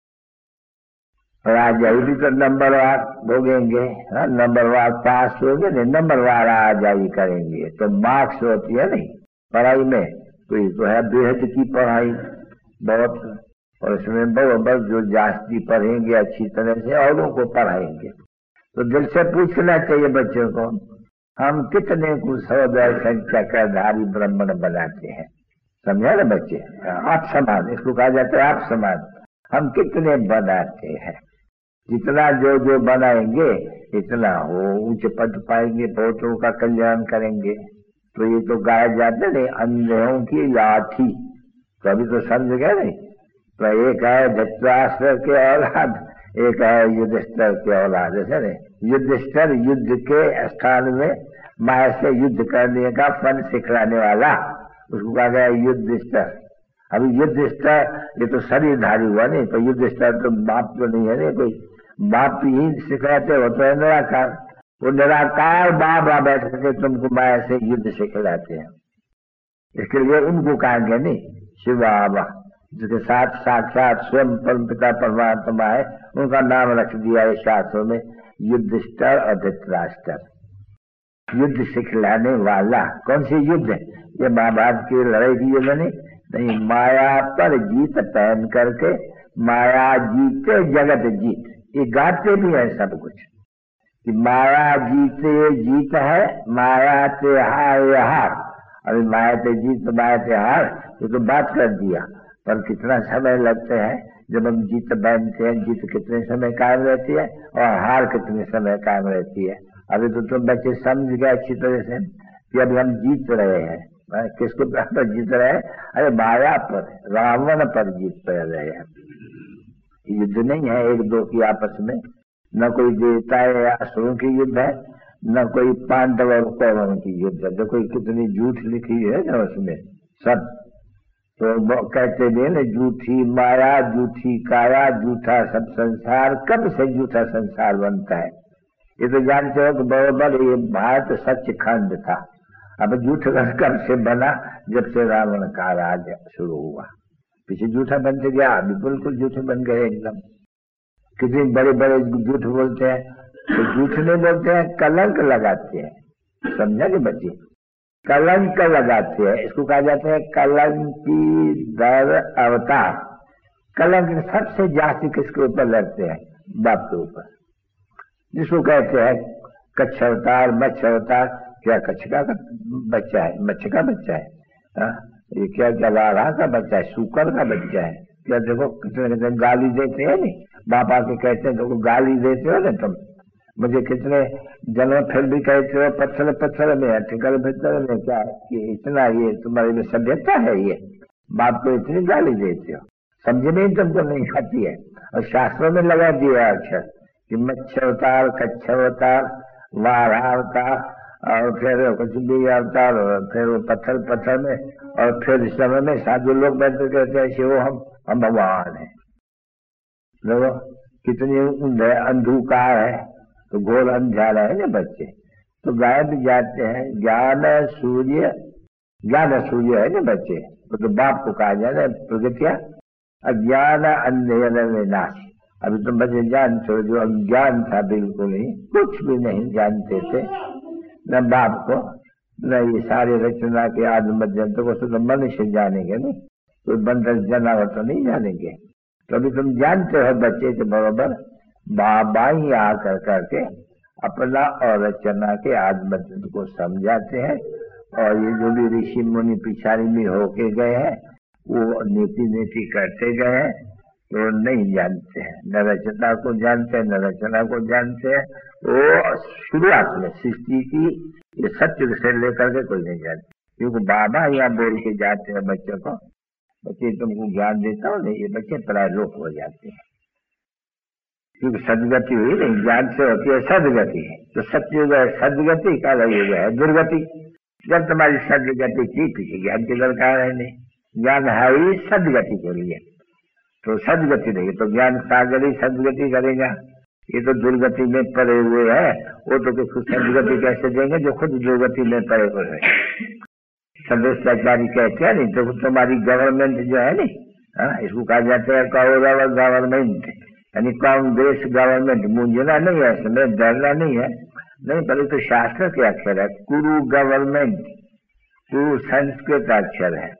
राजाई भी तो नंबरवार भोगेंगे, नंबरवार पास होगे नहीं, नंबरवार आजाई करेंगे। तो मार्क्स होती है नहीं पढ़ाई में, तो ये तो है बेहद की पढ़ाई बहुत, और इसमें बराबर जो जास्ती पढ़ेंगे अच्छी तरह से औरों को पढ़ाएंगे। तो दिल से पूछना चाहिए बच्चों को, हम कितने को सौ दर्शन चक्रधारी ब्राह्मण बनाते हैं? समझा ना बच्चे? आप समान, इसको कहा जाता है आप समान। हम कितने बनाते हैं? जितना जो जो बनाएंगे इतना वो ऊंचे पद पाएंगे, बहुतों का कल्याण करेंगे। तो ये तो गाया जाते नहीं, अंधों की लाठी। तो अभी तो समझ गए नहीं? तो एक है धृतराष्ट्र के औलाद, एक है युधिष्ठिर के औलाद, जैसे नहीं, युधिष्ठिर युद्ध के स्थान में माया से युद्ध करने का फन सिखलाने वाला, उसको कहा गया युधिष्ठिर। अभी युधिष्ठिर ये तो शरीरधारी हुआ नहीं, तो युधिष्ठिर तो बाप तो नहीं है नहीं, कोई बाप ही सिखाते हो तो है निराकार। वो निराकार बाबा बैठ करके तुमको माया से युद्ध सिखलाते हैं। इसके लिए उनको कहेंगे नहीं शिव बाबा, जिसके साथ साक्षात स्वयं परम पिता परमात्मा है, उनका नाम रख दिया है शास्त्रों में युधिष्ठिर और धृतराष्ट्र। युद्ध सिखलाने वाला। कौन सी युद्ध? ये महाभारत की लड़ाई की युद्ध नहीं, नहीं, माया पर जीत पहन करके माया जीते जगत जीत, ये गाते भी है सब कुछ कि माया जीते जीत है, माया से हार हार। अभी माया से जीत माया से हार, ये तो बात कर दिया, पर कितना समय लगते हैं जब हम जीत बांधते हैं? जीत कितने समय कायम रहती है और हार कितने समय कायम रहती है? अभी तो तुम बच्चे समझ गए अच्छी तरह से कि अभी हम जीत रहे हैं। किसको पर जीत रहे हैं? अरे माया पर, रावण पर जीत पर रहे हैं। युद्ध नहीं है एक दो की आपस में, न कोई देवता या असुरों की युद्ध है, न कोई पांडव और कौरवों की युद्ध है। देखो कितनी झूठ लिखी है ना उसमें सब। तो कहते भी ना, झूठी माया, झूठी काया, झूठा सब संसार। कब से झूठा संसार बनता है? ये तो जानते हो कि बराबर ये भारत सचखंड था। अब झूठ कब से बना? जब से रावण का राज शुरू हुआ। पीछे झूठा बनते गया, अभी बिल्कुल झूठे बन गए एकदम। कितने बड़े बड़े झूठ बोलते हैं, तो झूठ नहीं बोलते हैं, कलंक लगाते हैं। समझा कि बच्चे? कलंक लगाते हैं, इसको कहा जाता है कलंकी दर अवतार। कलंक सबसे जास्ती किसके ऊपर लगते हैं? बाप के ऊपर, जिसको कहते हैं कच्छ अवतार, मत्स्य अवतार। क्या कच्छका का बच्चा है? मच्छ का बच्चा है? हा? ये क्या क्या राढ़ा का बच्चा है? सूकर का बच्चा है? क्या देखो कितने कितने गाली देते हैं नहीं, बाप आके कहते हैं तो गाली देते हो ना तुम, मुझे कितने जन्म फिर भी कहते हो पत्थर पत्थर में ठिकर भीतर में, क्या ये इतना ये तुम्हारे में सभ्यता है? ये बाप को इतनी गाली देते हो, समझ में तुमको नहीं आती है। और शास्त्रों में लगा दिया अक्षर कि मच्छर अवतार, कच्छ अवतार, वारा अवतार, और फिर कुछ भी अवतार, फिर वो पत्थर पत्थर में, और फिर इस समय में साधु लोग बैठे कहते हैं शिव हम हम भगवान है। देखो कितनी अंधकार है, तो घोर अंधारा है ना बच्चे, तो गायब जाते हैं। ज्ञान सूर्य, ज्ञान सूर्य है ना बच्चे, तो, तो बाप को कहा जाए प्रगतिया अज्ञान अंधेर में नाश। अभी तुम बच्चे जानते हो, जो अज्ञान था बिल्कुल ही, कुछ भी नहीं जानते थे, न बाप को न ये सारे रचना के आदि मध्यंतर को, तो मनुष्य जानेंगे नहीं, कोई बंदर जानवर तो नहीं जानेंगे। तो अभी तुम जानते हो बच्चे के बरोबर बाबा ही आकर करके अपना और रचना के आदि मध्यंतर को समझाते हैं। और ये जो भी ऋषि मुनि पिछाड़ी में होके गए हैं वो नीति नीति करते गए हैं, तो नहीं जानते हैं, न रचना को जानते हैं न रचना को जानते हैं। वो शुरुआत में सृष्टि की ये सत्य से लेकर के कोई नहीं जानते, क्योंकि बाबा यहाँ बोल के जाते हैं बच्चों को, बच्चे तुमको ज्ञान देता हो नहीं, ये बच्चे प्राय लोप हो जाते हैं, क्योंकि सदगति हुई नहीं, ज्ञान से होती है सदगति। तो सत्युग है सदगति, काला युग है दुर्गति। जब तुम्हारी सदगति की पीछे ज्ञान की दरकार है नहीं, ज्ञान है ही सदगति के लिए, तो सदगति नहीं तो ज्ञान सागर ही सदगति करेगा। ये तो दुर्गति में पड़े हुए है, वो तो कुछ सदगति कैसे देंगे जो खुद दुर्गति में पड़े हुए है। संदेशाचारी कहते हैं नहीं, तो तुम्हारी गवर्नमेंट जो है नहीं, हाँ इसको कहा जाता है कौरव गवर्नमेंट, यानी कांग्रेस गवर्नमेंट। मुंजना नहीं है इसमें, डरना नहीं है, नहीं पहले तो शास्त्र के अक्षर है। कुरु गवर्नमेंट, कुरु संस्कृत अक्षर है,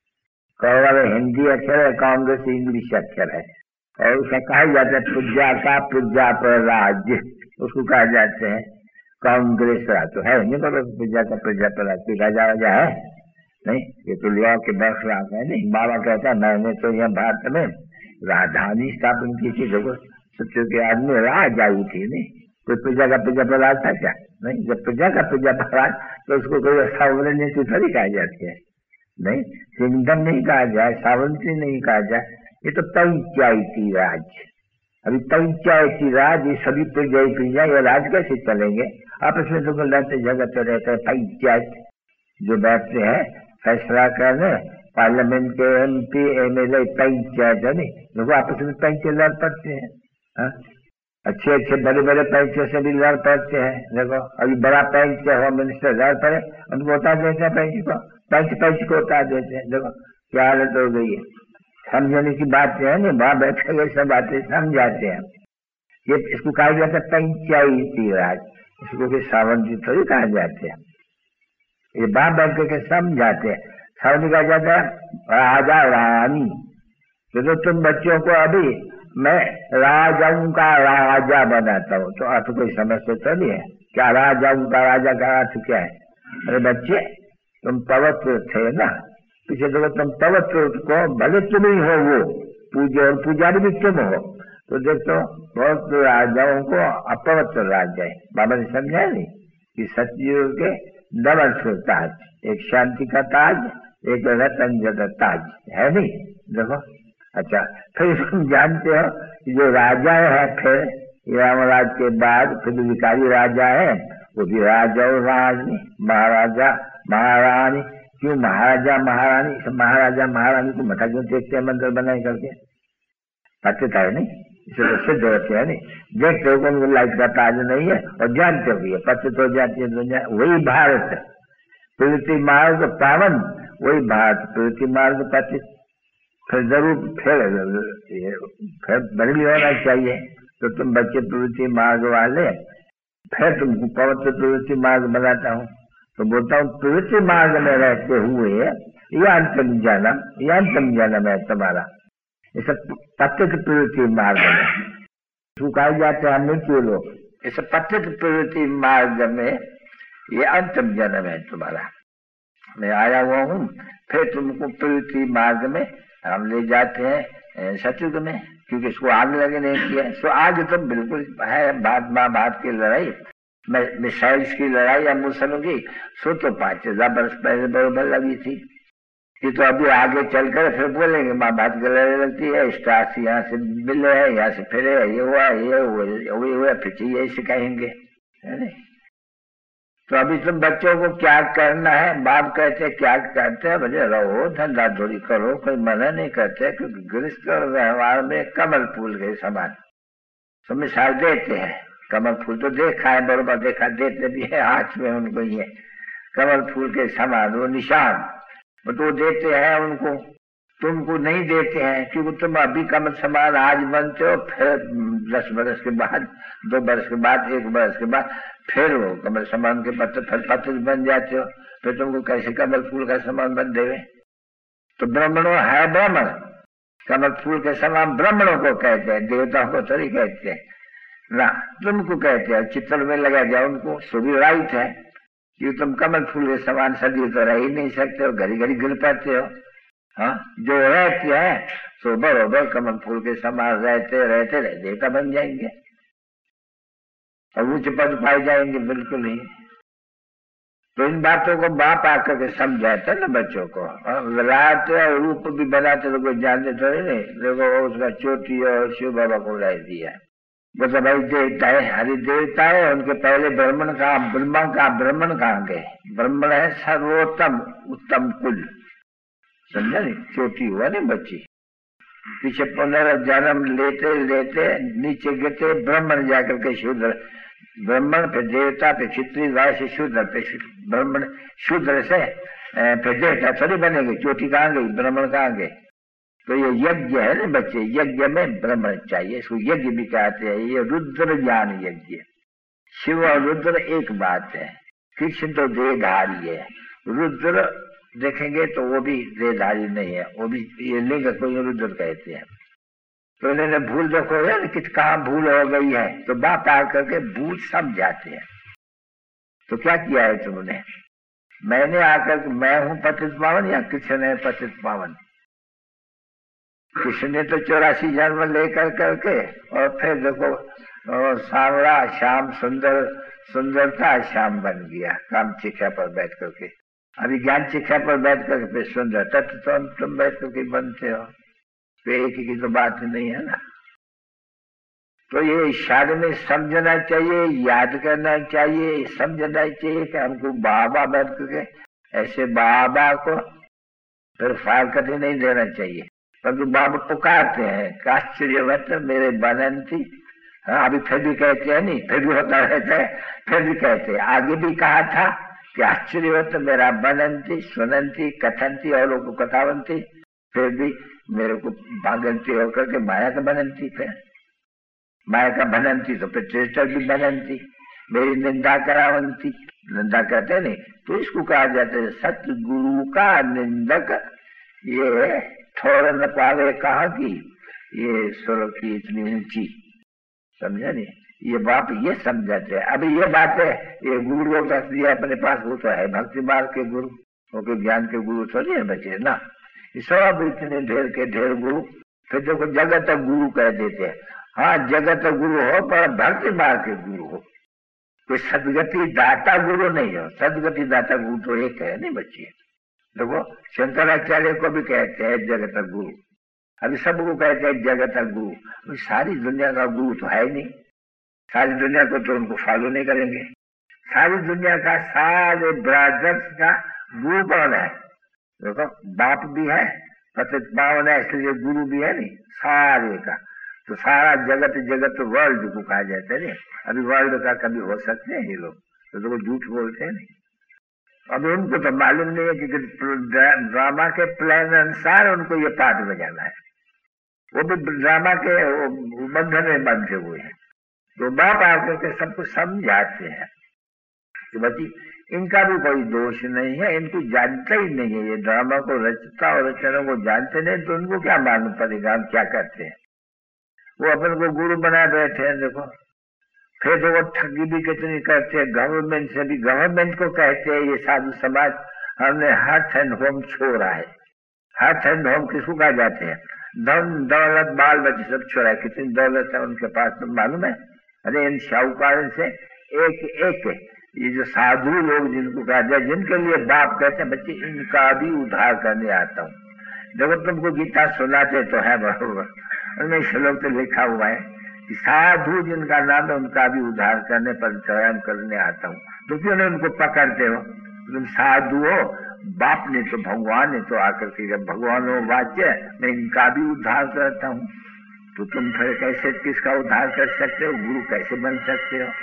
कौरव हिंदी अक्षर है, कांग्रेस इंग्लिश अक्षर है। और उसे कहा जाता है पूजा का पूजा पर राज्य, उसको कहा जाते हैं कांग्रेस राज। तो है नहीं बोलो पूजा का पूजा पर राज्य, राजा राजा है नहीं, ये तो लॉ के बस राज है नहीं। बाबा कहता है मैंने तो यहाँ भारत में राजधानी स्थापन की थी, देखो सत्य के आदमी राज आई थी नहीं, कोई पूजा का पूजा पर राज था क्या? नहीं, जब पूजा का पूजा पर राज तो उसको कोई सावरनीति थोड़ी कहा जाती है, नहीं किंगडम नहीं कहा जाए, सावरनीति नहीं कहा जाए, ये तो पंचायती राज। अभी पंचायती राज ये सभी प्रजा प्रजा ये राज कैसे चलेंगे? आपस में लोग लड़ते झगड़ते रहते हैं। पंचायत जो बैठते हैं फैसला करने, पार्लियामेंट के M P M L A panchayat है नहीं, लोग आपस में पंच लड़ पड़ते हैं। हा? अच्छे अच्छे बड़े बड़े पंचों से भी लड़ पड़ते हैं। देखो अभी बड़ा पंच होम मिनिस्टर लड़ पड़े, उनको उतार देते हैं पंच को, पंच पंच को उतार देते हैं। देखो क्या हालत हो गई है। समझने की बात है नहीं, वहां बैठे हुए सब बातें समझाते हैं। ये इसको कहा जाता है पंचायती राज, इसको कि सावंती थोड़ी कहा जाते हैं। ये बाप बैठ के समझाते हैं। सावंती कहा जाता है राजा रानी। तो तुम बच्चों को अभी मैं राजाओं का राजा बनाता हूँ, तो अर्थ कोई समझते तो नहीं है क्या? राजाओं का राजा का अर्थ क्या है? अरे बच्चे तुम पवित्र थे ना, पीछे देखो तुम पवित्र को भले तुम ही हो वो पूजे और पुजारी भी तुम हो, तो देखो बहुत राजाओं को अपवित्र राज्य है। बाबा ने समझाया नहीं कि सतयुग के डबल सो ताज, एक शांति का ताज, एक रतन जगत ताज है नहीं। देखो अच्छा फिर तुम जानते हो जो राजा है, फिर रामराज के बाद फिर विकारी राजा है, वो भी राजा और रानी, महाराजा महारानी। क्यों महाराजा महारानी? महाराजा महारानी को मठा क्यों देखते हैं मंदिर बनाए करके? पता है नहीं, इसे तो सिद्ध होते हैं नहीं, देखते हो कौन लाइट का ताज नहीं है और जानते हो ये पतित हो जाती है दुनिया। वही भारत प्रवृत्ति मार्ग पावन, वही भारत प्रवृत्ति मार्ग पतित। फिर जरूर फिर फिर बदली होना चाहिए। तो तुम बच्चे प्रवृत्ति मार्ग वाले, फिर तुमको पवित्र प्रवृत्ति मार्ग बनाता हूँ। तो बोलता हूँ प्रवृत्ति मार्ग में रहते हुए यह अंतिम जन्म, यह अंतिम जन्म है तुम्हारा, इस पतित प्रवृत्ति मार्ग में सुखाए जाते हैं मृत्यु लोग। इस पतित प्रवृत्ति मार्ग में ये अंतिम जन्म है तुम्हारा। मैं आया हुआ हूँ फिर तुमको प्रवृत्ति मार्ग में हम ले जाते हैं सतयुग में, क्योंकि इसको आग लगे नहीं किया। सो आग तो बिल्कुल है, भारत महाभारत की लड़ाई, मिसाइल्स की लड़ाई या मुसलों की, सो तो पांच हजार बरस पहले बरोबर लगी थी। ये तो अभी आगे चलकर फिर बोलेंगे महाभारत की लड़ाई लगती है, स्टार्स यहाँ से मिले है, यहाँ से फिरे, ये हुआ ये हुआ हुआ, फिर यही सिखाएंगे, है नहीं। तो अभी तुम बच्चों को क्या करना है, बाप कहते क्या करते हैं, भले रहो धंधा धोरी करो, कोई मना नहीं करते, क्योंकि गृहस्थ व्यवहार में कमल फूल के समान तो मिसाल देते हैं। कमल फूल तो देखा है, बरोबर देखा, देते भी है हाथ में उनको, ये कमल फूल के समान वो निशान तो देते हैं उनको, तुमको नहीं देते हैं, क्योंकि तुम अभी कमल समान आज बनते हो, फिर दस बरस के बाद, दो बरस के बाद, एक बरस के बाद फिर वो कमल समान के पत्ते फिर पत्ते बन जाते हो, फिर तुमको कैसे कमल फूल का समान बन देवे। तो ब्राह्मणों है ब्राह्मण, कमल फूल के समान ब्राह्मणों को कहते हैं, देवताओं को थोड़ी कहते हैं ना, तुमको कहते हैं। चित्र में लगा जाए उनको, सो भी राइट है कि तुम कमल फूल के समान सदी तो रह ही नहीं सकते हो, घड़ी घड़ी गिर पाते हो। हाँ, जो रहते हैं सो बरोबर कमल फूल के समान रहते रहते रह देवता बन जाएंगे और ऊंचे पद पाए जाएंगे, बिल्कुल ही। तो इन बातों को बाप आकर के समझाते ना बच्चों को, विराट रूप भी बनाते तो कोई जानते थोड़े नहीं। देखो उसका चोटी और शिव बाबा को ला दिया, वो तो भाई देवता है, हरि देवता है, उनके पहले ब्राह्मण का ब्रह्मा का ब्राह्मण कहाँ गए, ब्राह्मण है सर्वोत्तम उत्तम कुल, समझा नहीं, चोटी हुआ नहीं बच्ची, पीछे पुनर्जन्म लेते लेते नीचे गिरते ब्राह्मण जाकर के शूद्र, ब्राह्मण फिर देवता फिर क्षत्रिय वैश्य शूद्र, फिर ब्राह्मण शूद्र से फिर देवता थोड़ी बनेंगे, चोटी कहाँ गई, ब्राह्मण कहाँ गए। तो ये यज्ञ है ना बच्चे, यज्ञ में ब्राह्मण चाहिए, इसको यज्ञ भी कहते हैं। ये रुद्र ज्ञान यज्ञ, शिव और रुद्र एक बात है, कृष्ण तो देहधारी है, रुद्र देखेंगे तो वो भी देहधारी नहीं है, वो भी ये लिंग को रुद्र कहते हैं। तो इन्होंने भूल देखो है कि कहाँ भूल हो गई है, तो बाप आकर के भूल समझाते हैं। तो क्या किया है तुमने, मैंने आकर मैं हूँ पतित पावन या कृष्ण है पतित पावन। कृष्ण ने तो चौरासी जन्म लेकर करके और फिर देखो सांवरा श्याम सुंदर, सुंदरता श्याम बन गया काम शिक्षा पर बैठ करके। अभी ज्ञान शिक्षा पर बैठ करके फिर सुंदरता तो तुम तुम बैठ करके बनते हो, तो एक ही की तो बात नहीं है ना। तो ये इशारे में समझना चाहिए, याद करना चाहिए, समझना चाहिए कि हमको बाबा बैठ करके ऐसे बाबा को फिर फायर करके नहीं देना चाहिए, परंतु बाबा पुकारते हैं आश्चर्यवत मेरे बनंती। हाँ, अभी फिर भी कहते हैं नहीं, फिर भी होता रहता है, फिर भी कहते हैं। आगे भी कहा था कि आश्चर्यवत मेरा बनंती सुनंती कथंती और लोग को कथावंती, फिर भी मेरे को भागंती होकर के माया का बनंती, फिर माया का बनंती तो फिर चेष्टा भी बनंती, मेरी निंदा करावंती, निंदा करते नहीं तो इसको कहा जाता है सतगुरु का निंदक। ये थोड़ा न पावे कहा कि ये स्वर की इतनी ऊंची, समझा नहीं, ये बाप ये समझाते हैं। अभी ये बात है, ये गुरु लोग दिया अपने पास, वो तो है भक्ति मार्ग के गुरु, वो ज्ञान के गुरु थोड़ी है बचे ना, सब इतने ढेर के ढेर गुरु। फिर देखो जगत गुरु कह देते हैं, हाँ जगत गुरु हो पर भक्ति मार्ग के गुरु हो, कोई सदगति दाता गुरु नहीं हो। सदगति दाता गुरु तो एक है नहीं बच्चे। देखो शंकराचार्य को भी कहते हैं जगत गुरु, अभी सबको कहते हैं जगत गुरु। सारी दुनिया का गुरु तो है नहीं, सारी दुनिया को तो उनको फॉलो नहीं करेंगे। सारी दुनिया का सारे ब्रदर्स का गुरु कौन है? देखो बाप भी है, पतित पावन है, इसलिए गुरु भी है नहीं सारे का। तो सारा जगत जगत वर्ल्ड को कहा जाता है। अभी वर्ल्ड का कभी हो सकते हैं ये लोग, तो देखो झूठ बोलते हैं नहीं। अभी उनको तो मालूम नहीं है कि ड्रामा के प्लान अनुसार उनको ये पाठ बजाना है, वो भी ड्रामा के बंधन में बंधे हुए हैं। तो बाप आकर के सबको समझाते हैं कि बच्ची इनका भी कोई दोष नहीं है, इनको जानता ही नहीं है, ये ड्रामा को रचता और रचना को जानते नहीं, तो उनको क्या मालूम पड़ेगा हम क्या करते हैं। वो अपन को गुरु बना बैठे हैं। देखो फिर तो वो ठगी भी कितनी करते हैं, गवर्नमेंट से भी, गवर्नमेंट को कहते हैं ये साधु समाज हमने हर्थ एंड होम छोड़ा है, हर धन धोम किसको कहा जाते हैं? धन दौलत बाल बच्चे सब छोड़ा, कितनी दौलत है उनके पास तो मालूम है? अरे इन शाहूकार से एक एक ये जो साधु लोग जिनको कहा जाए, जिनके लिए बाप कहते हैं बच्चे इनका भी उद्धार करने आता हूँ। देखो तुमको गीता सुनाते तो है बरोबर, उनमें श्लोक तो लिखा हुआ है कि साधु जिनका नाम है उनका भी उद्धार करने पर चयन करने आता हूँ। तो क्यों नहीं उनको पकड़ते हो? तुम साधु हो, बाप ने तो भगवान ने तो आकर के जब भगवान हो वाच्य मैं इनका भी उद्धार करता हूँ, तो तुम फिर कैसे किसका उद्धार कर सकते हो? गुरु कैसे बन सकते हो?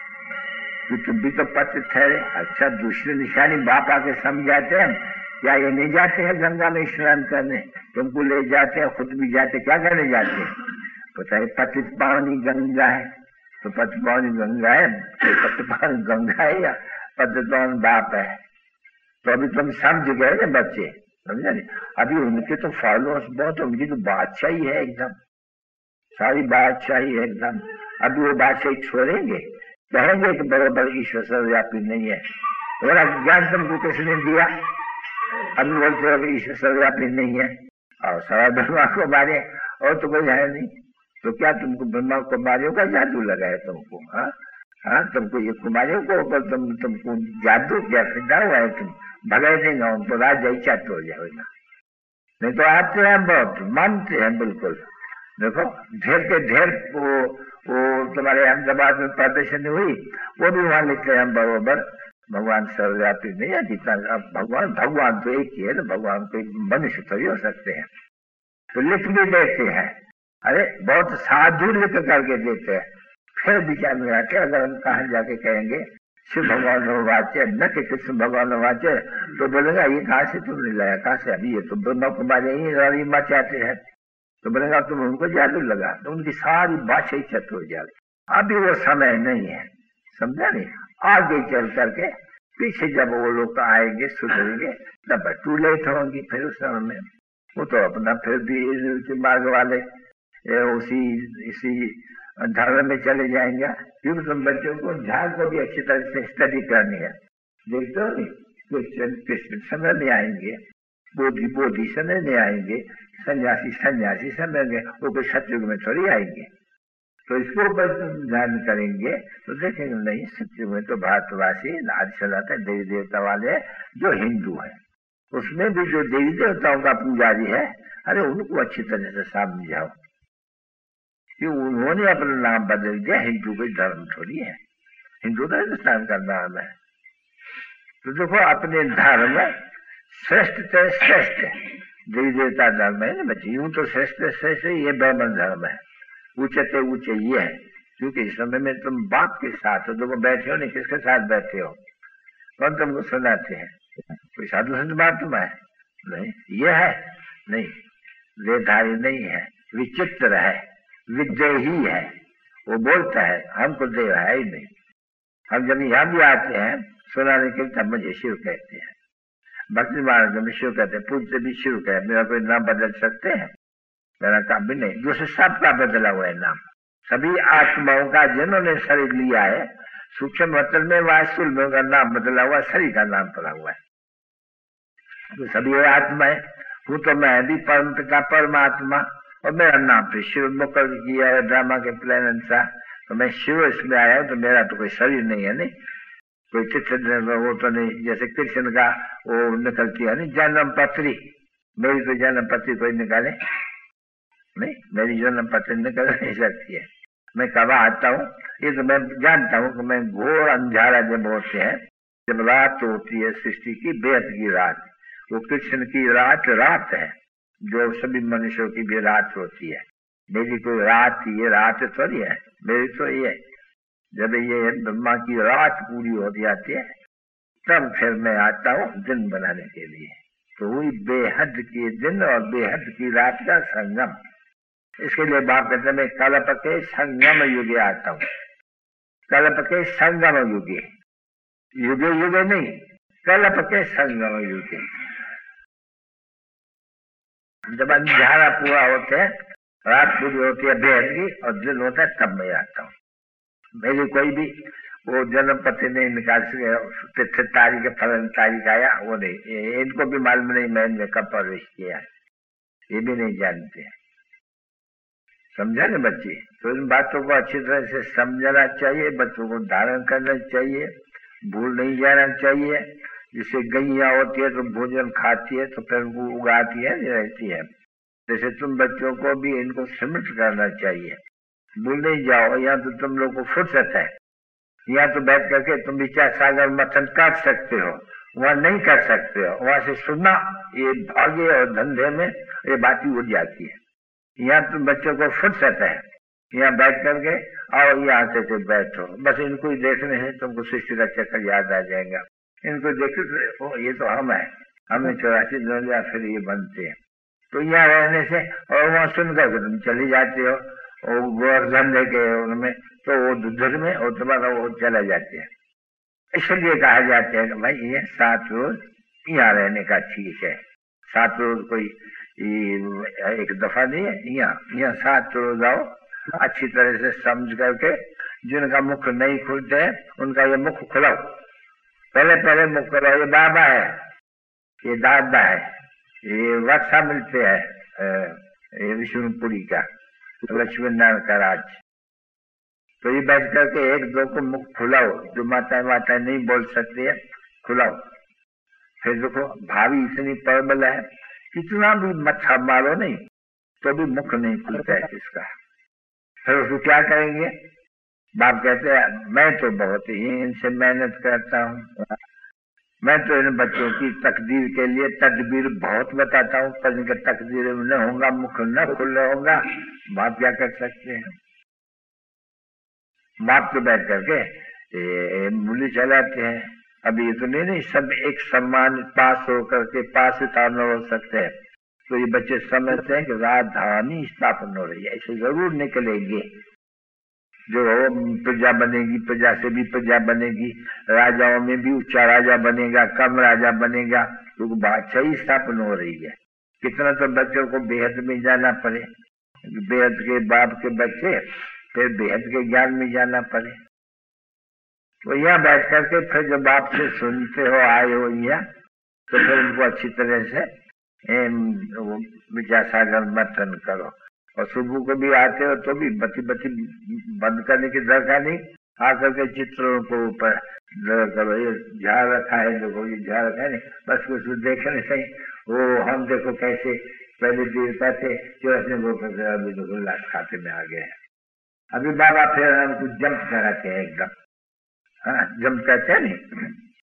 तो तुम भी तो पत्र ठहरे। अच्छा दूसरी निशानी बाप आके समझाते हैं, क्या ये नहीं जाते हैं गंगा में स्नान करने? तुमको ले जाते हैं, खुद भी जाते, क्या करने जाते हैं? पता है पतित पावनी गंगा है, तो पतित पावनी गंगा है, तो पतित पावनी गंगा है या पतित पावन बाप है? तो अभी तुम समझ गए ना बच्चे, समझा नहीं? अभी उनके तो फॉलोअर्स बहुत, उनकी तो बादशाही है एकदम, सारी बादशाही है एकदम। अभी वो बादशाही छोड़ेंगे, कहेंगे कि बराबर ईश्वर सर्वव्यापी नहीं है। मेरा ज्ञान तुमको किसने दिया? अभी बोलते हो ईश्वर सर्वव्यापी नहीं है और सारा ब्रह्मा को मारे और तो कोई है नहीं, तो क्या तुमको ब्रह्मा को मारियों का जादू लगा है तुमको? हाँ हाँ तुमको ये कुमारियों को ऊपर तुम तुमको जादू क्या फिदा हुआ है? तुम भगाए देंगे उनको, राज इच्छा तो जाएगा। नहीं तो आते हैं बहुत, मानते हैं बिल्कुल। देखो ढेर के ढेर वो वो तुम्हारे अहमदाबाद में प्रदर्शनी हुई, वो भी वहां लिखते हैं बरोबर भगवान सर्वव्यापी नहीं है। जितना भगवान भगवान तो एक ही है ना, भगवान को मनुष्य थोड़ी हो सकते हैं, तो लिख भी देते हैं। अरे बहुत साधु लिख करके देते हैं। फिर विचार में आके अगर हम कहा जाके कहेंगे शिव भगवान वाच्य न कि कृष्ण भगवान वाच्य, तो बोलेगा ये कहाँ से तुमने लाया, कहाँ से? अभी ये तो ब्रह्मा कुमारी ही रानी मचाते हैं, तो बोलेगा तुम उनको जादू लगा, तो उनकी सारी बात ही चत हो जाएगी। अभी वो समय नहीं है, समझा नहीं? आगे चल करके पीछे जब वो लोग आएंगे सुधरेंगे तब टू लेट होंगी। फिर उस समय में वो तो अपना फिर भी मार्ग वाले उसी इसी धर्म में चले जाएंगे। क्योंकि तुम बच्चों को ध्यान को भी अच्छी तरह से स्टडी करनी है। देखते हो नहीं, क्रिश्चियन क्रिश्चियन समय में आएंगे, बोधि बोधि समय में आएंगे, सन्यासी सन्यासी समय में, वो कोई सतयुग में थोड़ी आएंगे। तो इसके ऊपर ध्यान करेंगे तो देखेंगे नहीं, सतयुग में तो भारतवासी आदि सनातन देवी देवता वाले जो हिंदू है, उसमें भी जो देवी देवताओं का पुजारी है, अरे उनको अच्छी तरह से समझाओ कि उन्होंने अपना नाम बदल दिया। हिंदू कोई धर्म थोड़ी है, हिंदू तो हिंदुस्तान का नाम है। तो देखो अपने धर्म श्रेष्ठ से श्रेष्ठ देवी देवता धर्म है ना बच्चे, यूं तो श्रेष्ठ श्रेष्ठ ये ब्राह्मण धर्म है, ऊंचे ऊंचे ये है। क्योंकि इस समय में तुम बाप के साथ हो, देखो बैठे हो नहीं, किसके साथ बैठे हो? कौन तुमको सुनाते हैं? कोई साधु संत महात्मा है? नहीं, ये है नहीं, वेधारी नहीं है, विचित्र है, विद्रोही है। वो बोलता है हमको देव है ही नहीं। हम जब यहाँ भी आते हैं सुनाने के लिए तब मुझे शिव कहते हैं, भक्ति मार्ग में शिव कहते हैं, पूजते भी शिव कहते। मेरा कोई नाम बदल सकते हैं? मेरा काम भी नहीं। दूसरे सबका बदला हुआ है नाम, सभी आत्माओं का जिन्होंने शरीर लिया है, सूक्ष्म मतलब में वास्तुल में उनका नाम बदला हुआ, शरीर का नाम पड़ा हुआ है। तो सभी आत्मा है। हूँ तो मैं भी परम पिता परमात्मा, और मेरा नाम फिर शिव मुकर किया है ड्रामा के प्लान अनुसार, तो मैं शिव इसमें आया हूँ। तो मेरा तो कोई शरीर नहीं है, नहीं कोई चित्र वो तो नहीं, जैसे कृष्ण का वो निकलती है नहीं जन्म पत्री, मेरी तो जन्म पत्री कोई निकाले नहीं, मेरी जन्म पत्री निकल नहीं सकती है। मैं कब आता हूँ ये तो मैं जानता हूँ कि मैं घोर अंधारा जब होते हैं, जब रात होती है सृष्टि की बेहद की रात, वो कृष्ण की रात रात है जो सभी मनुष्यों की भी रात होती है। मेरी कोई रात ये रात थोड़ी है, मेरी तो ये जब ये ब्रह्मा की रात पूरी हो जाती है तब फिर मैं आता हूँ दिन बनाने के लिए। तो वही बेहद के दिन और बेहद की रात का संगम, इसके लिए बाप कहते हैं मैं कल्प के संगम युगे आता हूँ। कल्प के संगम युगे, युगे युगे नहीं, कल्प के संगम युगे। जब अंधारा पूरा होते है, रात पूरी होती है बेहद की और दिन होता है, तब मैं आता हूँ। मेरी कोई भी वो जन्मपति ने निकाल से तारीख फलन तारीख आया, वो नहीं, इनको भी मालूम नहीं मैंने कब प्रवेश किया, ये भी नहीं जानते। समझा ना बच्चे? तो इन बातों को अच्छी तरह से समझना चाहिए, बच्चों को धारण करना चाहिए, भूल नहीं जाना चाहिए। जैसे गैया होती है तो भोजन खाती है तो फिर उनको उगाती है, रहती है, जैसे तुम बच्चों को भी इनको सिमट करना चाहिए। भूल नहीं जाओ, यहाँ तो तुम लोग को फुर्सत है, यहाँ तो बैठ करके तुम विचार सागर मथन कर सकते हो, वहाँ नहीं कर सकते हो। वहाँ से सुनना, ये भागे और धंधे में ये बात ही उड़ जाती है। यहाँ तुम बच्चों को फुर्सत है, यहाँ बैठ करके आओ, यहाँ से बैठो, बस इनको ही देखने हैं, तुमको सृष्टि का चक्कर याद आ जाएगा। इनको देखो तो ओ, ये तो हम है, हमें चौरासी दिन फिर ये बनते हैं। तो यहाँ रहने से और वहाँ सुन करके तुम चले जाते हो और गोवर्धन के उनमें, तो वो दुधर में और तुम्हारा वो चले जाते हैं। इसलिए कहा जाता है कि भाई ये सात रोज यहाँ रहने का ठीक है। सात रोज कोई एक दफा नहीं है, यहाँ यहाँ सात रोज आओ, अच्छी तरह से समझ करके। जिनका मुख नहीं खुलते हैं उनका ये मुख खुलाओ, पहले पहले मुख खुलाओ। ये बाबा है, ये दादा है, ये वर्षा मिलते हैं ये विष्णुपुरी का, लक्ष्मी नारायण का राज। तो ये बैठ करके एक दो को मुख खुलाओ, जो माता माता नहीं बोल सकती है खुलाओ। फिर देखो भाभी इतनी प्रबल है, कितना भी मच्छा मारो नहीं तो भी मुख नहीं खुलता है किसका। फिर उसको क्या करेंगे? बाप कहते हैं मैं तो बहुत ही इनसे मेहनत करता हूँ, मैं तो इन बच्चों की तकदीर के लिए तदबीर बहुत बताता हूँ, पर इनके तकदीर में न होगा, मुख न खुल होगा, बाप क्या कर सकते हैं? बाप तो बैठ करके मूल्य चलाते हैं। अभी ये तो नहीं नहीं सब एक सम्मान पास होकर के पास उतारना हो सकते हैं। तो ये बच्चे समझते हैं कि राजधानी स्थापन हो रही है, ऐसे जरूर निकलेंगे। जो प्रजा बनेगी, प्रजा से भी प्रजा बनेगी, राजाओं में भी ऊंचा राजा बनेगा, कम राजा बनेगा, तो बादशाही स्थापन हो रही है। कितना तो बच्चों को बेहद में जाना पड़े, बेहद के बाप के बच्चे फिर बेहद के ज्ञान में जाना पड़े। तो यहाँ बैठ करके फिर जब बाप से सुनते हो, आए हो यहाँ, तो फिर उनको अच्छी तरह से विचार सागर मंथन करो। और सुबह को भी आते हो तो भी बत्ती बत्ती बंद करने की दरकार नहीं, आकर के चित्रों को ऊपर करो। ये झाड़ रखा है, देखो ये झाड़ रखा है नहीं, बस कुछ देखने सही। वो हम देखो कैसे पहले देवता थे जो ऐसे वो अभी देखो लाश खाते में आ गए हैं। अभी बाबा फिर हमको जंप कराते हैं एकदम, हाँ जंप कहते हैं नहीं,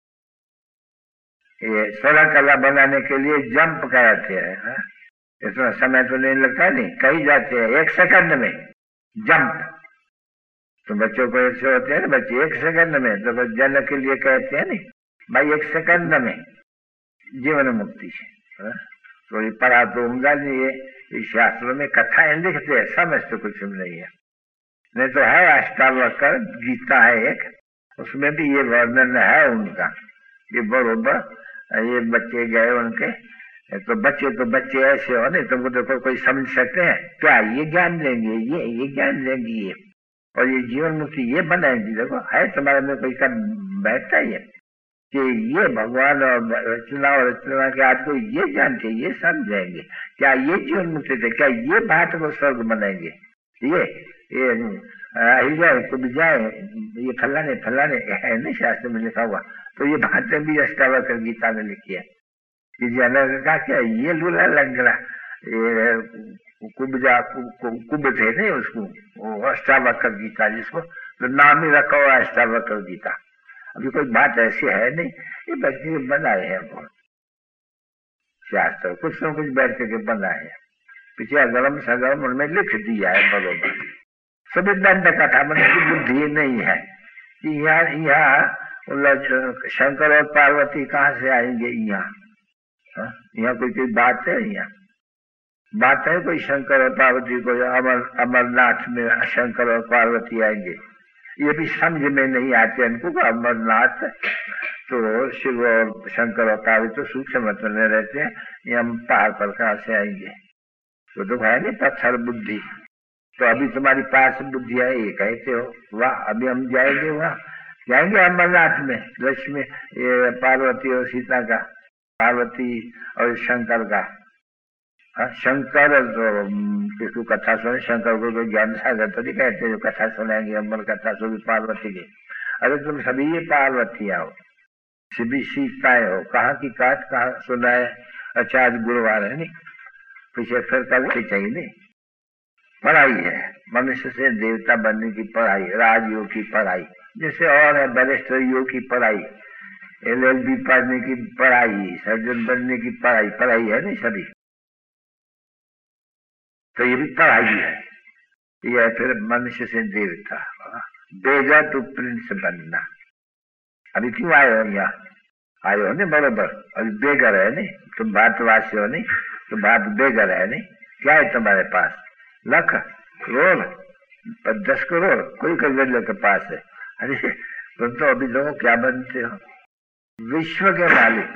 ये सोलह कला बनाने के लिए जंप कराते हैं। हाँ? इतना समय तो नहीं लगता, नहीं कहीं जाते हैं एक सेकंड में जंप। तो बच्चों को ऐसे होते हैं ना बच्चे, एक सेकंड में, तो जन के लिए कहते हैं नहीं भाई एक सेकंड में जीवन मुक्ति से। तो ये पढ़ा तो होगा नहीं, ये शास्त्रों में कथाएं लिखते हैं, समझ तो कुछ नहीं है। नहीं तो है अष्टावक्र गीता है एक, उसमें भी ये वर्णन है उनका। ये बरोबर ये बच्चे गए उनके, तो बच्चे तो बच्चे ऐसे हो नहीं, तुमको देखो कोई समझ सकते हैं क्या? ये ज्ञान लेंगे, ये ये ज्ञान लेंगे, ये और ये जीवन मुक्ति ये बनाएंगी। देखो है तुम्हारे में कोई कब बैठता है कि ये भगवान और रचना और रचना के आज को ये जानते, ये समझेंगे क्या? ये जीवन मुक्ति थे क्या? ये भाट को स्वर्ग बनाएंगे? ये ये ही जाए तो भी जाए, ये फलाने फलाने है नहीं शास्त्र में लिखा हुआ। तो ये भाटे भी अष्टावक्र गीता में लिखी है कि जनक का क्या ये लूला लंगड़ा, ये कुब्जा कुब थे नहीं उसको, वो अष्टावक्र गीता, जिसको तो नाम ही रखा हुआ अष्टावक्र गीता। अभी कोई बात ऐसी है नहीं, ये बच्चे बनाए हैं बहुत शास्त्र, कुछ न कुछ बैठ के बनाए हैं, पीछे अगरम सगरम उनमें लिख दिया है बरोबर। सभी दंड कथा मन की बुद्धि नहीं है कि यहाँ यहाँ शंकर और पार्वती कहाँ से आएंगे यहाँ? यहाँ कोई कोई बात है? यहाँ बात है कोई शंकर और पार्वती को अमर अमरनाथ में शंकर और पार्वती आएंगे? ये भी समझ में नहीं आते इनको। अमरनाथ तो शिव और शंकर और पार्वती तो सूक्ष्म मतलब में रहते हैं, यहाँ पहाड़ पर कहाँ से आएंगे? तो तो है नहीं पत्थर बुद्धि। तो अभी तुम्हारी पास बुद्धि है, ये कहते हो वाह अभी हम जाएंगे वहाँ, जाएंगे अमरनाथ में, लक्ष्मी ये पार्वती और सीता का, पार्वती और शंकर का। हाँ, शंकर तो किसको कथा सुने, शंकर को तो ज्ञान सागर तो नहीं कहते जो कथा सुनाएंगे, अमर कथा सो भी पार्वती की। अरे तुम सभी ये पार्वतियां हो, सभी सीताएं हो, कहाँ की काट कहाँ सुनाए। अच्छा आज गुरुवार है नहीं, पीछे फिर कब चाहिए नहीं। पढ़ाई है, मनुष्य से देवता बनने की पढ़ाई, राजयोग की पढ़ाई, जैसे और है बैरिस्टर योग की पढ़ाई, एल एल बी पढ़ने की पढ़ाई, सर्जन बनने की पढ़ाई, पढ़ाई है नहीं सभी। तो ये भी पढ़ाई है। यह फिर मनुष्य से देवता, बेगा तो प्रिंस बनना। अभी क्यों आए हो यहाँ, आए हो नहीं बरोबर, अभी बेगर है नहीं, तुम भारतवासी हो नहीं, तो भारत बेगर है नहीं। क्या है तुम्हारे पास, लाख करोड़, दस करोड़, कोई करोड़ के पास है। अरे तुम तो अभी लोग क्या बनते हो, विश्व के मालिक।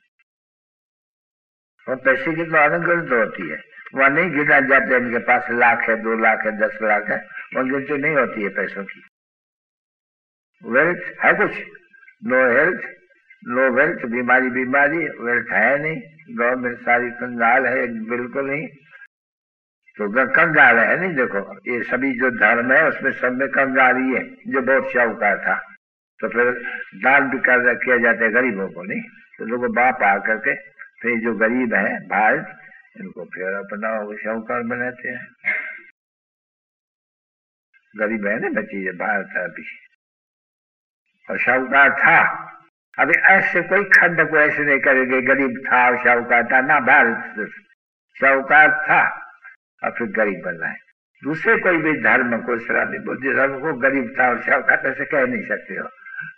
और पैसे की तो अनुगणित होती है, वहां नहीं गिना जाते इनके पास लाख है, दो लाख है, दस लाख है, वहां गिनती नहीं होती है पैसों की। वेल्थ है कुछ, नो हेल्थ, नो वेल्थ, बीमारी बीमारी, वेल्थ है नहीं, गवर्नमेंट सारी कंगाल है, बिल्कुल नहीं। तो कंगाल है नहीं। देखो ये सभी जो धर्म है उसमें सब में कंगाल ही है, जो बहुत शाहूकार था। तो फिर दान भी कर किया जाता है गरीबों को नहीं, तो लोग बाप आ करके फिर जो गरीब है भारत, इनको फिर अपना शाहूकार बनाते हैं। गरीब है ना बच्ची भारत अभी, और शाहूकार था। अभी ऐसे कोई खंड को ऐसे नहीं करेंगे गरीब था और शाहूकार था ना, भारत शाहूकार था और फिर गरीब बना है। दूसरे कोई भी धर्म को, इस्लामी बुद्ध धर्म को गरीब था और शाहूकार ऐसे कह नहीं सकते हो।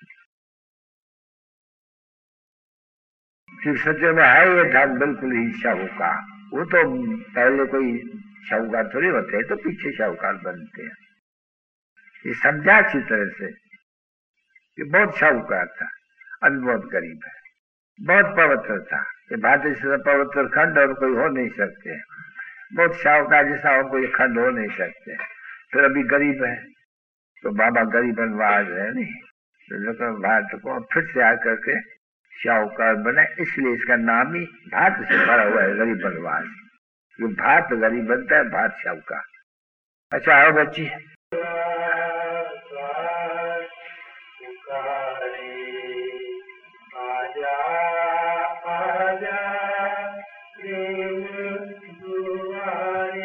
सच में है ये धर्म बिल्कुल ही शाहूकार। वो तो पहले कोई शाहूकार थोड़ी होते हैं, तो पीछे शाहूकार बनते हैं। ये समझा अच्छी तरह से, ये बहुत शाहूकार था, अभी बहुत गरीब है, बहुत पवित्र था। ये भारत से पवित्र खंड और कोई हो नहीं सकते, बहुत शाहूकार जैसा और कोई खंड हो नहीं सकते। फिर अभी गरीब है, तो बाबा गरीबनवाज है नहीं, तो भारत को फिर से आकर के शाहूकार बना, इसलिए इसका नाम ही भारत से भरा हुआ है गरीबनवाज। ये भारत गरीब बनता है, भारत शाहूकार। अच्छा आओ बच्ची, आजा आजा प्रेम दुआरे,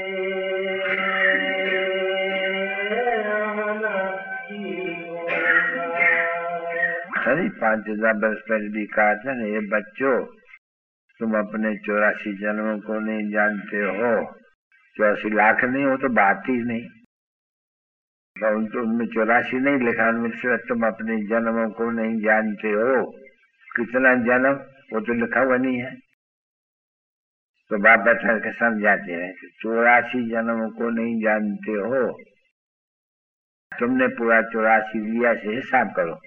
सही पांच हजार बरस पहले भी कहा था ना, ये बच्चों तुम अपने चौरासी जन्मों को नहीं जानते हो। चौरासी लाख नहीं हो तो बात ही नहीं, तो उनमें चौरासी नहीं लिखा, उनमें से तुम अपने जन्मों को नहीं जानते हो। कितना जन्म वो तो लिखा हुआ नहीं है। तो बाप बैठा के समझाते हैं कि चौरासी जन्मों को नहीं जानते हो, तुमने पूरा चौरासी लिया से हिसाब करो।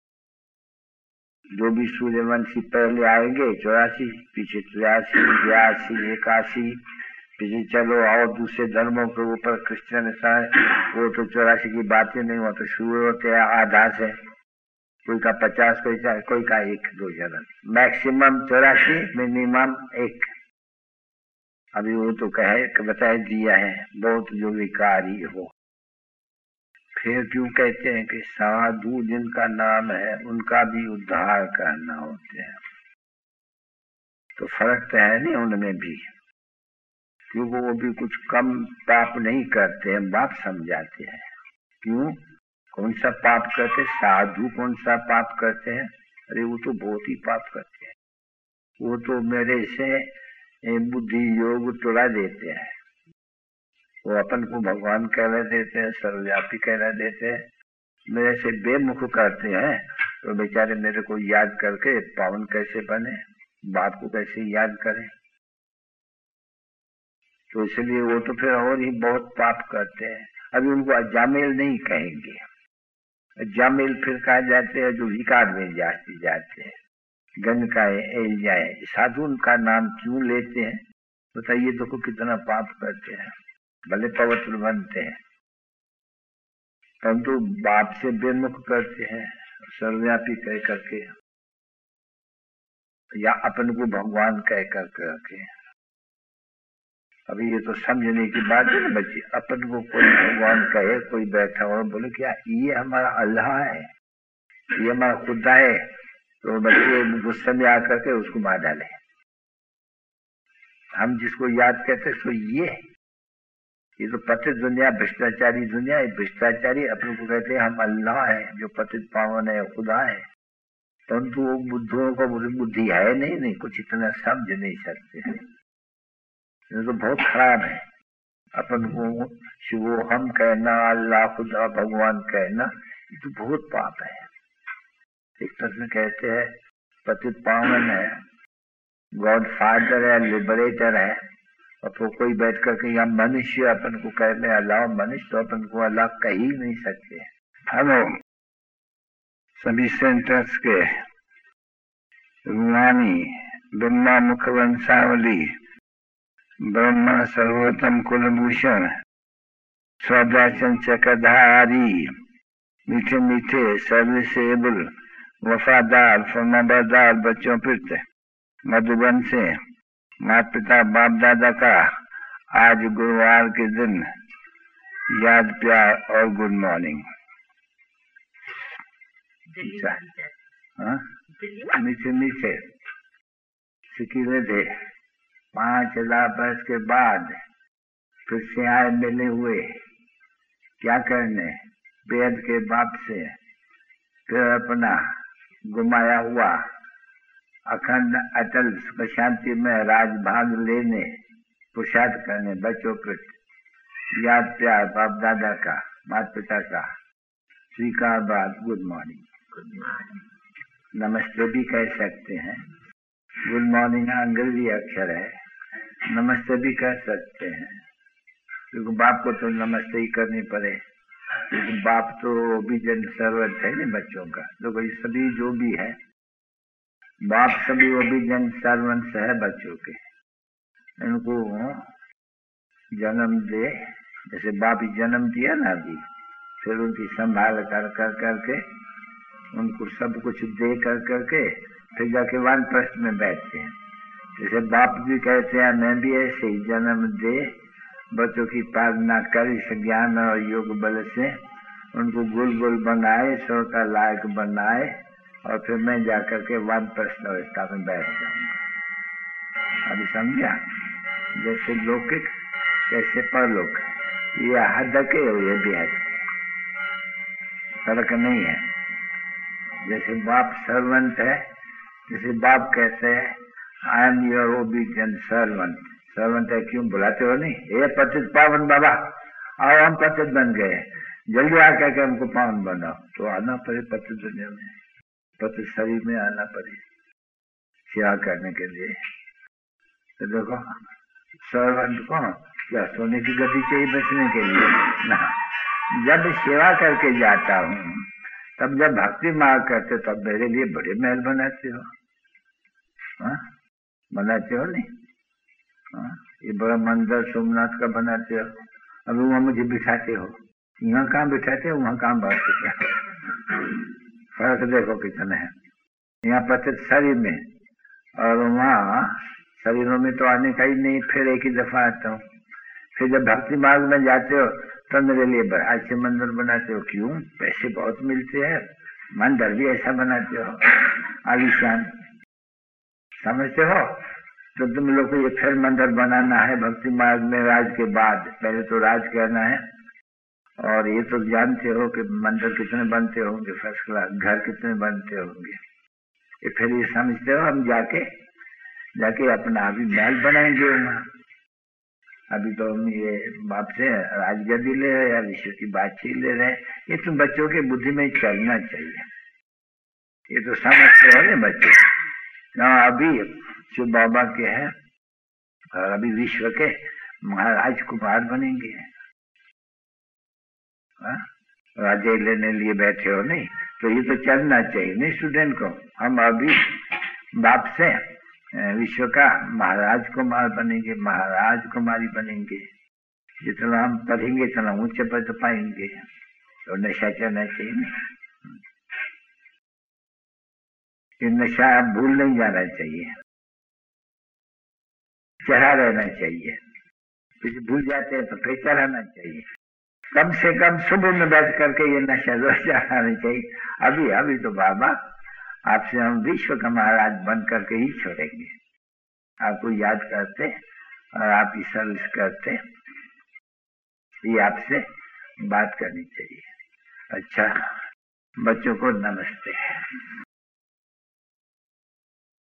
जो भी सूर्यवंशी पहले आएंगे चौरासी, पीछे तिरासी, बयासी, इक्यासी, पीछे चलो और दूसरे धर्मों के ऊपर क्रिश्चियन ईसाई, वो तो चौरासी की बातें नहीं, वो तो शुरू होते हैं आधा से, कोई का पचास, कोई का कोई का एक दो जन्म, मैक्सिमम चौरासी, मिनिमम एक। अभी वो तो कहे बता दिया है, बहुत जो विकारी हो। फिर क्यों कहते हैं कि साधु जिनका नाम है उनका भी उद्धार करना होते हैं। तो फर्क तो है नहीं उनमें भी, क्योंकि वो भी कुछ कम पाप नहीं करते हैं, बाप समझाते हैं। क्यों, कौन सा पाप करते, साधु कौन सा पाप करते हैं? अरे वो तो बहुत ही पाप करते हैं, वो तो मेरे से बुद्धि योग तोड़ा देते हैं, वो अपन को भगवान कहला देते हैं, सर्वव्यापी कहला देते हैं, मेरे से बेमुख करते हैं। तो बेचारे मेरे को याद करके पावन कैसे बने, बाप को कैसे याद करें। तो इसलिए वो तो फिर और ही बहुत पाप करते हैं। अभी उनको अजामिल नहीं कहेंगे, अजामिल फिर कहा जाते हैं जो विकार में जाते जाते हैं, गंज का एल जाए। साधु का नाम क्यों लेते हैं बताइए, देखो कितना पाप करते हैं, भले पवित्र बनते हैं परंतु बाप से बेमुख करते हैं, सर्वव्यापी कह करके या अपन को भगवान कह कर करके। अभी ये तो समझने की बात है ना बच्चे, अपन को कोई भगवान कहे, कोई बैठा हो बोले क्या ये हमारा अल्लाह है, ये हमारा खुदा है, तो बच्चे गुस्से में आकर के उसको मार डाले। हम जिसको याद करते सो ये ये तो पतित दुनिया, भ्रष्टाचारी दुनिया, भ्रष्टाचारी अपन को कहते हैं हम अल्लाह है, जो पतित पावन है, खुदा है। परंतु वो बुद्धों को बुद्धि है नहीं, नहीं कुछ इतना समझ नहीं सकते हैं। ये तो बहुत खराब है। अपन को शिवो हम कहना, अल्लाह खुदा भगवान कहना, ये तो बहुत पाप है। एक तरह से कहते हैं पतित पावन है, गॉड फादर है, लिबरेटर है, और तो कोई बैठ करके यहाँ मनुष्य अपन को कहने अल्लाह मनुष्य, तो अपन को अल्लाह कह ही नहीं सकते। हेलो सभी सेंटर्स के रूहानी ब्रह्मा मुखवंशावली, ब्रह्मा सर्वोत्तम कुलभूषण, स्वदर्शन चक्रधारी, मीठे मीठे सर्विसेबल वफादार फरमाबरदार बच्चों पित मधुबन से माता पिता बाप दादा का आज गुरुवार के दिन याद प्यार और गुड मॉर्निंग। मीठे मीठे सिकीले थे, पांच हजार वर्ष के बाद फिर से आए मिले हुए, क्या करने वेद के बाप से, फिर अपना गुमाया हुआ अखंड अटल सुख शांति में राजभाग लेने, पुरुषार्थ करने बच्चों पर याद प्यार बाप दादा का, माता पिता का स्वीकार बात गुड मॉर्निंग। गुड मॉर्निंग नमस्ते भी कह सकते हैं। गुड मॉर्निंग अंग्रेजी अक्षर है, नमस्ते भी कह सकते हैं, क्योंकि बाप को तो नमस्ते ही करनी पड़े, क्योंकि बाप तो ओबीडिएंट सर्वेंट है ना बच्चों का। तो भाई सभी जो भी है बाप सभी ओबीडिएंट सर्वेंट्स है बच्चों के। इनको जन्म दे, जैसे बाप जन्म दिया ना अभी, फिर उनकी संभाल कर कर करके उनको सब कुछ दे कर करके फिर जाके वानप्रस्थ में बैठते हैं। जैसे बाप भी कहते हैं मैं भी ऐसे ही जन्म दे, बच्चों की पालना कर, इस ज्ञान और योग बल से उनको गुल गुल बनाए, स्वर का लायक बनाए, और फिर मैं जाकर के वानप्रस्थ अवस्था में बैठ जाऊंगा। अभी समझा? जैसे लौकिक कैसे परलोक, ये हद के हो, ये भी हद, फर्क नहीं है। जैसे बाप सर्वेंट है, जैसे बाप कहते हैं I am your obedient servant. Servant है क्यों बुलाते हो नहीं, ये पतित पावन बाबा आओ हम पतित बन गए, जल्दी आकर के हमको पावन बनाओ। तो आना पड़े पतित दुनिया में, पतित शरीर में आना पड़े सेवा करने के लिए। तो देखो सर्वेंट को क्या सोने की गति चाहिए बचने के लिए ना। जब सेवा करके जाता हूँ, तब जब भक्ति मार्ग करते तब मेरे लिए बड़े महल बनाते हो, हाँ बनाते हो नहीं? हाँ ये बड़ा मंदिर सोमनाथ का बनाते हो, अब वहाँ मुझे बिठाते हो, यहाँ कहाँ बिठाते हो, वहाँ कहाँ बैठते हो। फर्क देखो कितना है। यहाँ पतित शरीर में और वहाँ शरीरों में तो आने का ही नहीं, फिर एक ही दफा आता हूँ। फिर जब भक्ति मार्ग में जाते हो तो मेरे लिए बड़ा अच्छे मंदिर बनाते हो। क्यों? पैसे बहुत मिलते हैं, मंदिर भी ऐसा बनाते हो आलिशान, समझते हो? तो तुम लोग को ये फिर मंदिर बनाना है भक्ति मार्ग में राज के बाद, पहले तो राज करना है। और ये तो जानते हो कि मंदिर कितने बनते होंगे, फर्स्ट क्लास घर कितने बनते होंगे। ये फिर ये समझते हो हम जाके जाके अपना अभी महल बनाएंगे वहाँ। अभी तो हम ये बाप से राजगद्दी ले रहे हैं, विश्व की बातचीत ले रहे हैं। ये तो बच्चों के बुद्धि में चलना चाहिए, ये तो समझते हो ना बच्चे। ना अभी शिव बाबा के हैं और अभी विश्व के महाराज कुमार बनेंगे, राजे लेने लिए बैठे हो नहीं? तो ये तो चलना चाहिए नहीं स्टूडेंट को। हम अभी बाप से विश्व का महाराज कुमार बनेंगे, महाराज कुमारी बनेंगे। जितना हम पढ़ेंगे इतना ऊंचे पद पाएंगे। तो नशा चलना चाहिए नहीं। ये नशा भूल नहीं जाना चाहिए, चढ़ा रहना चाहिए। फिर भूल जाते हैं तो फिर चढ़ाना चाहिए। कम से कम सुबह में बैठ करके ये नशा रोज चढ़ाना चाहिए। अभी अभी तो बाबा आपसे हम विश्व का महाराज बन करके ही छोड़ेंगे। आपको याद करते और आप ही सर्विस करते, ये आपसे बात करनी चाहिए। अच्छा, बच्चों को नमस्ते।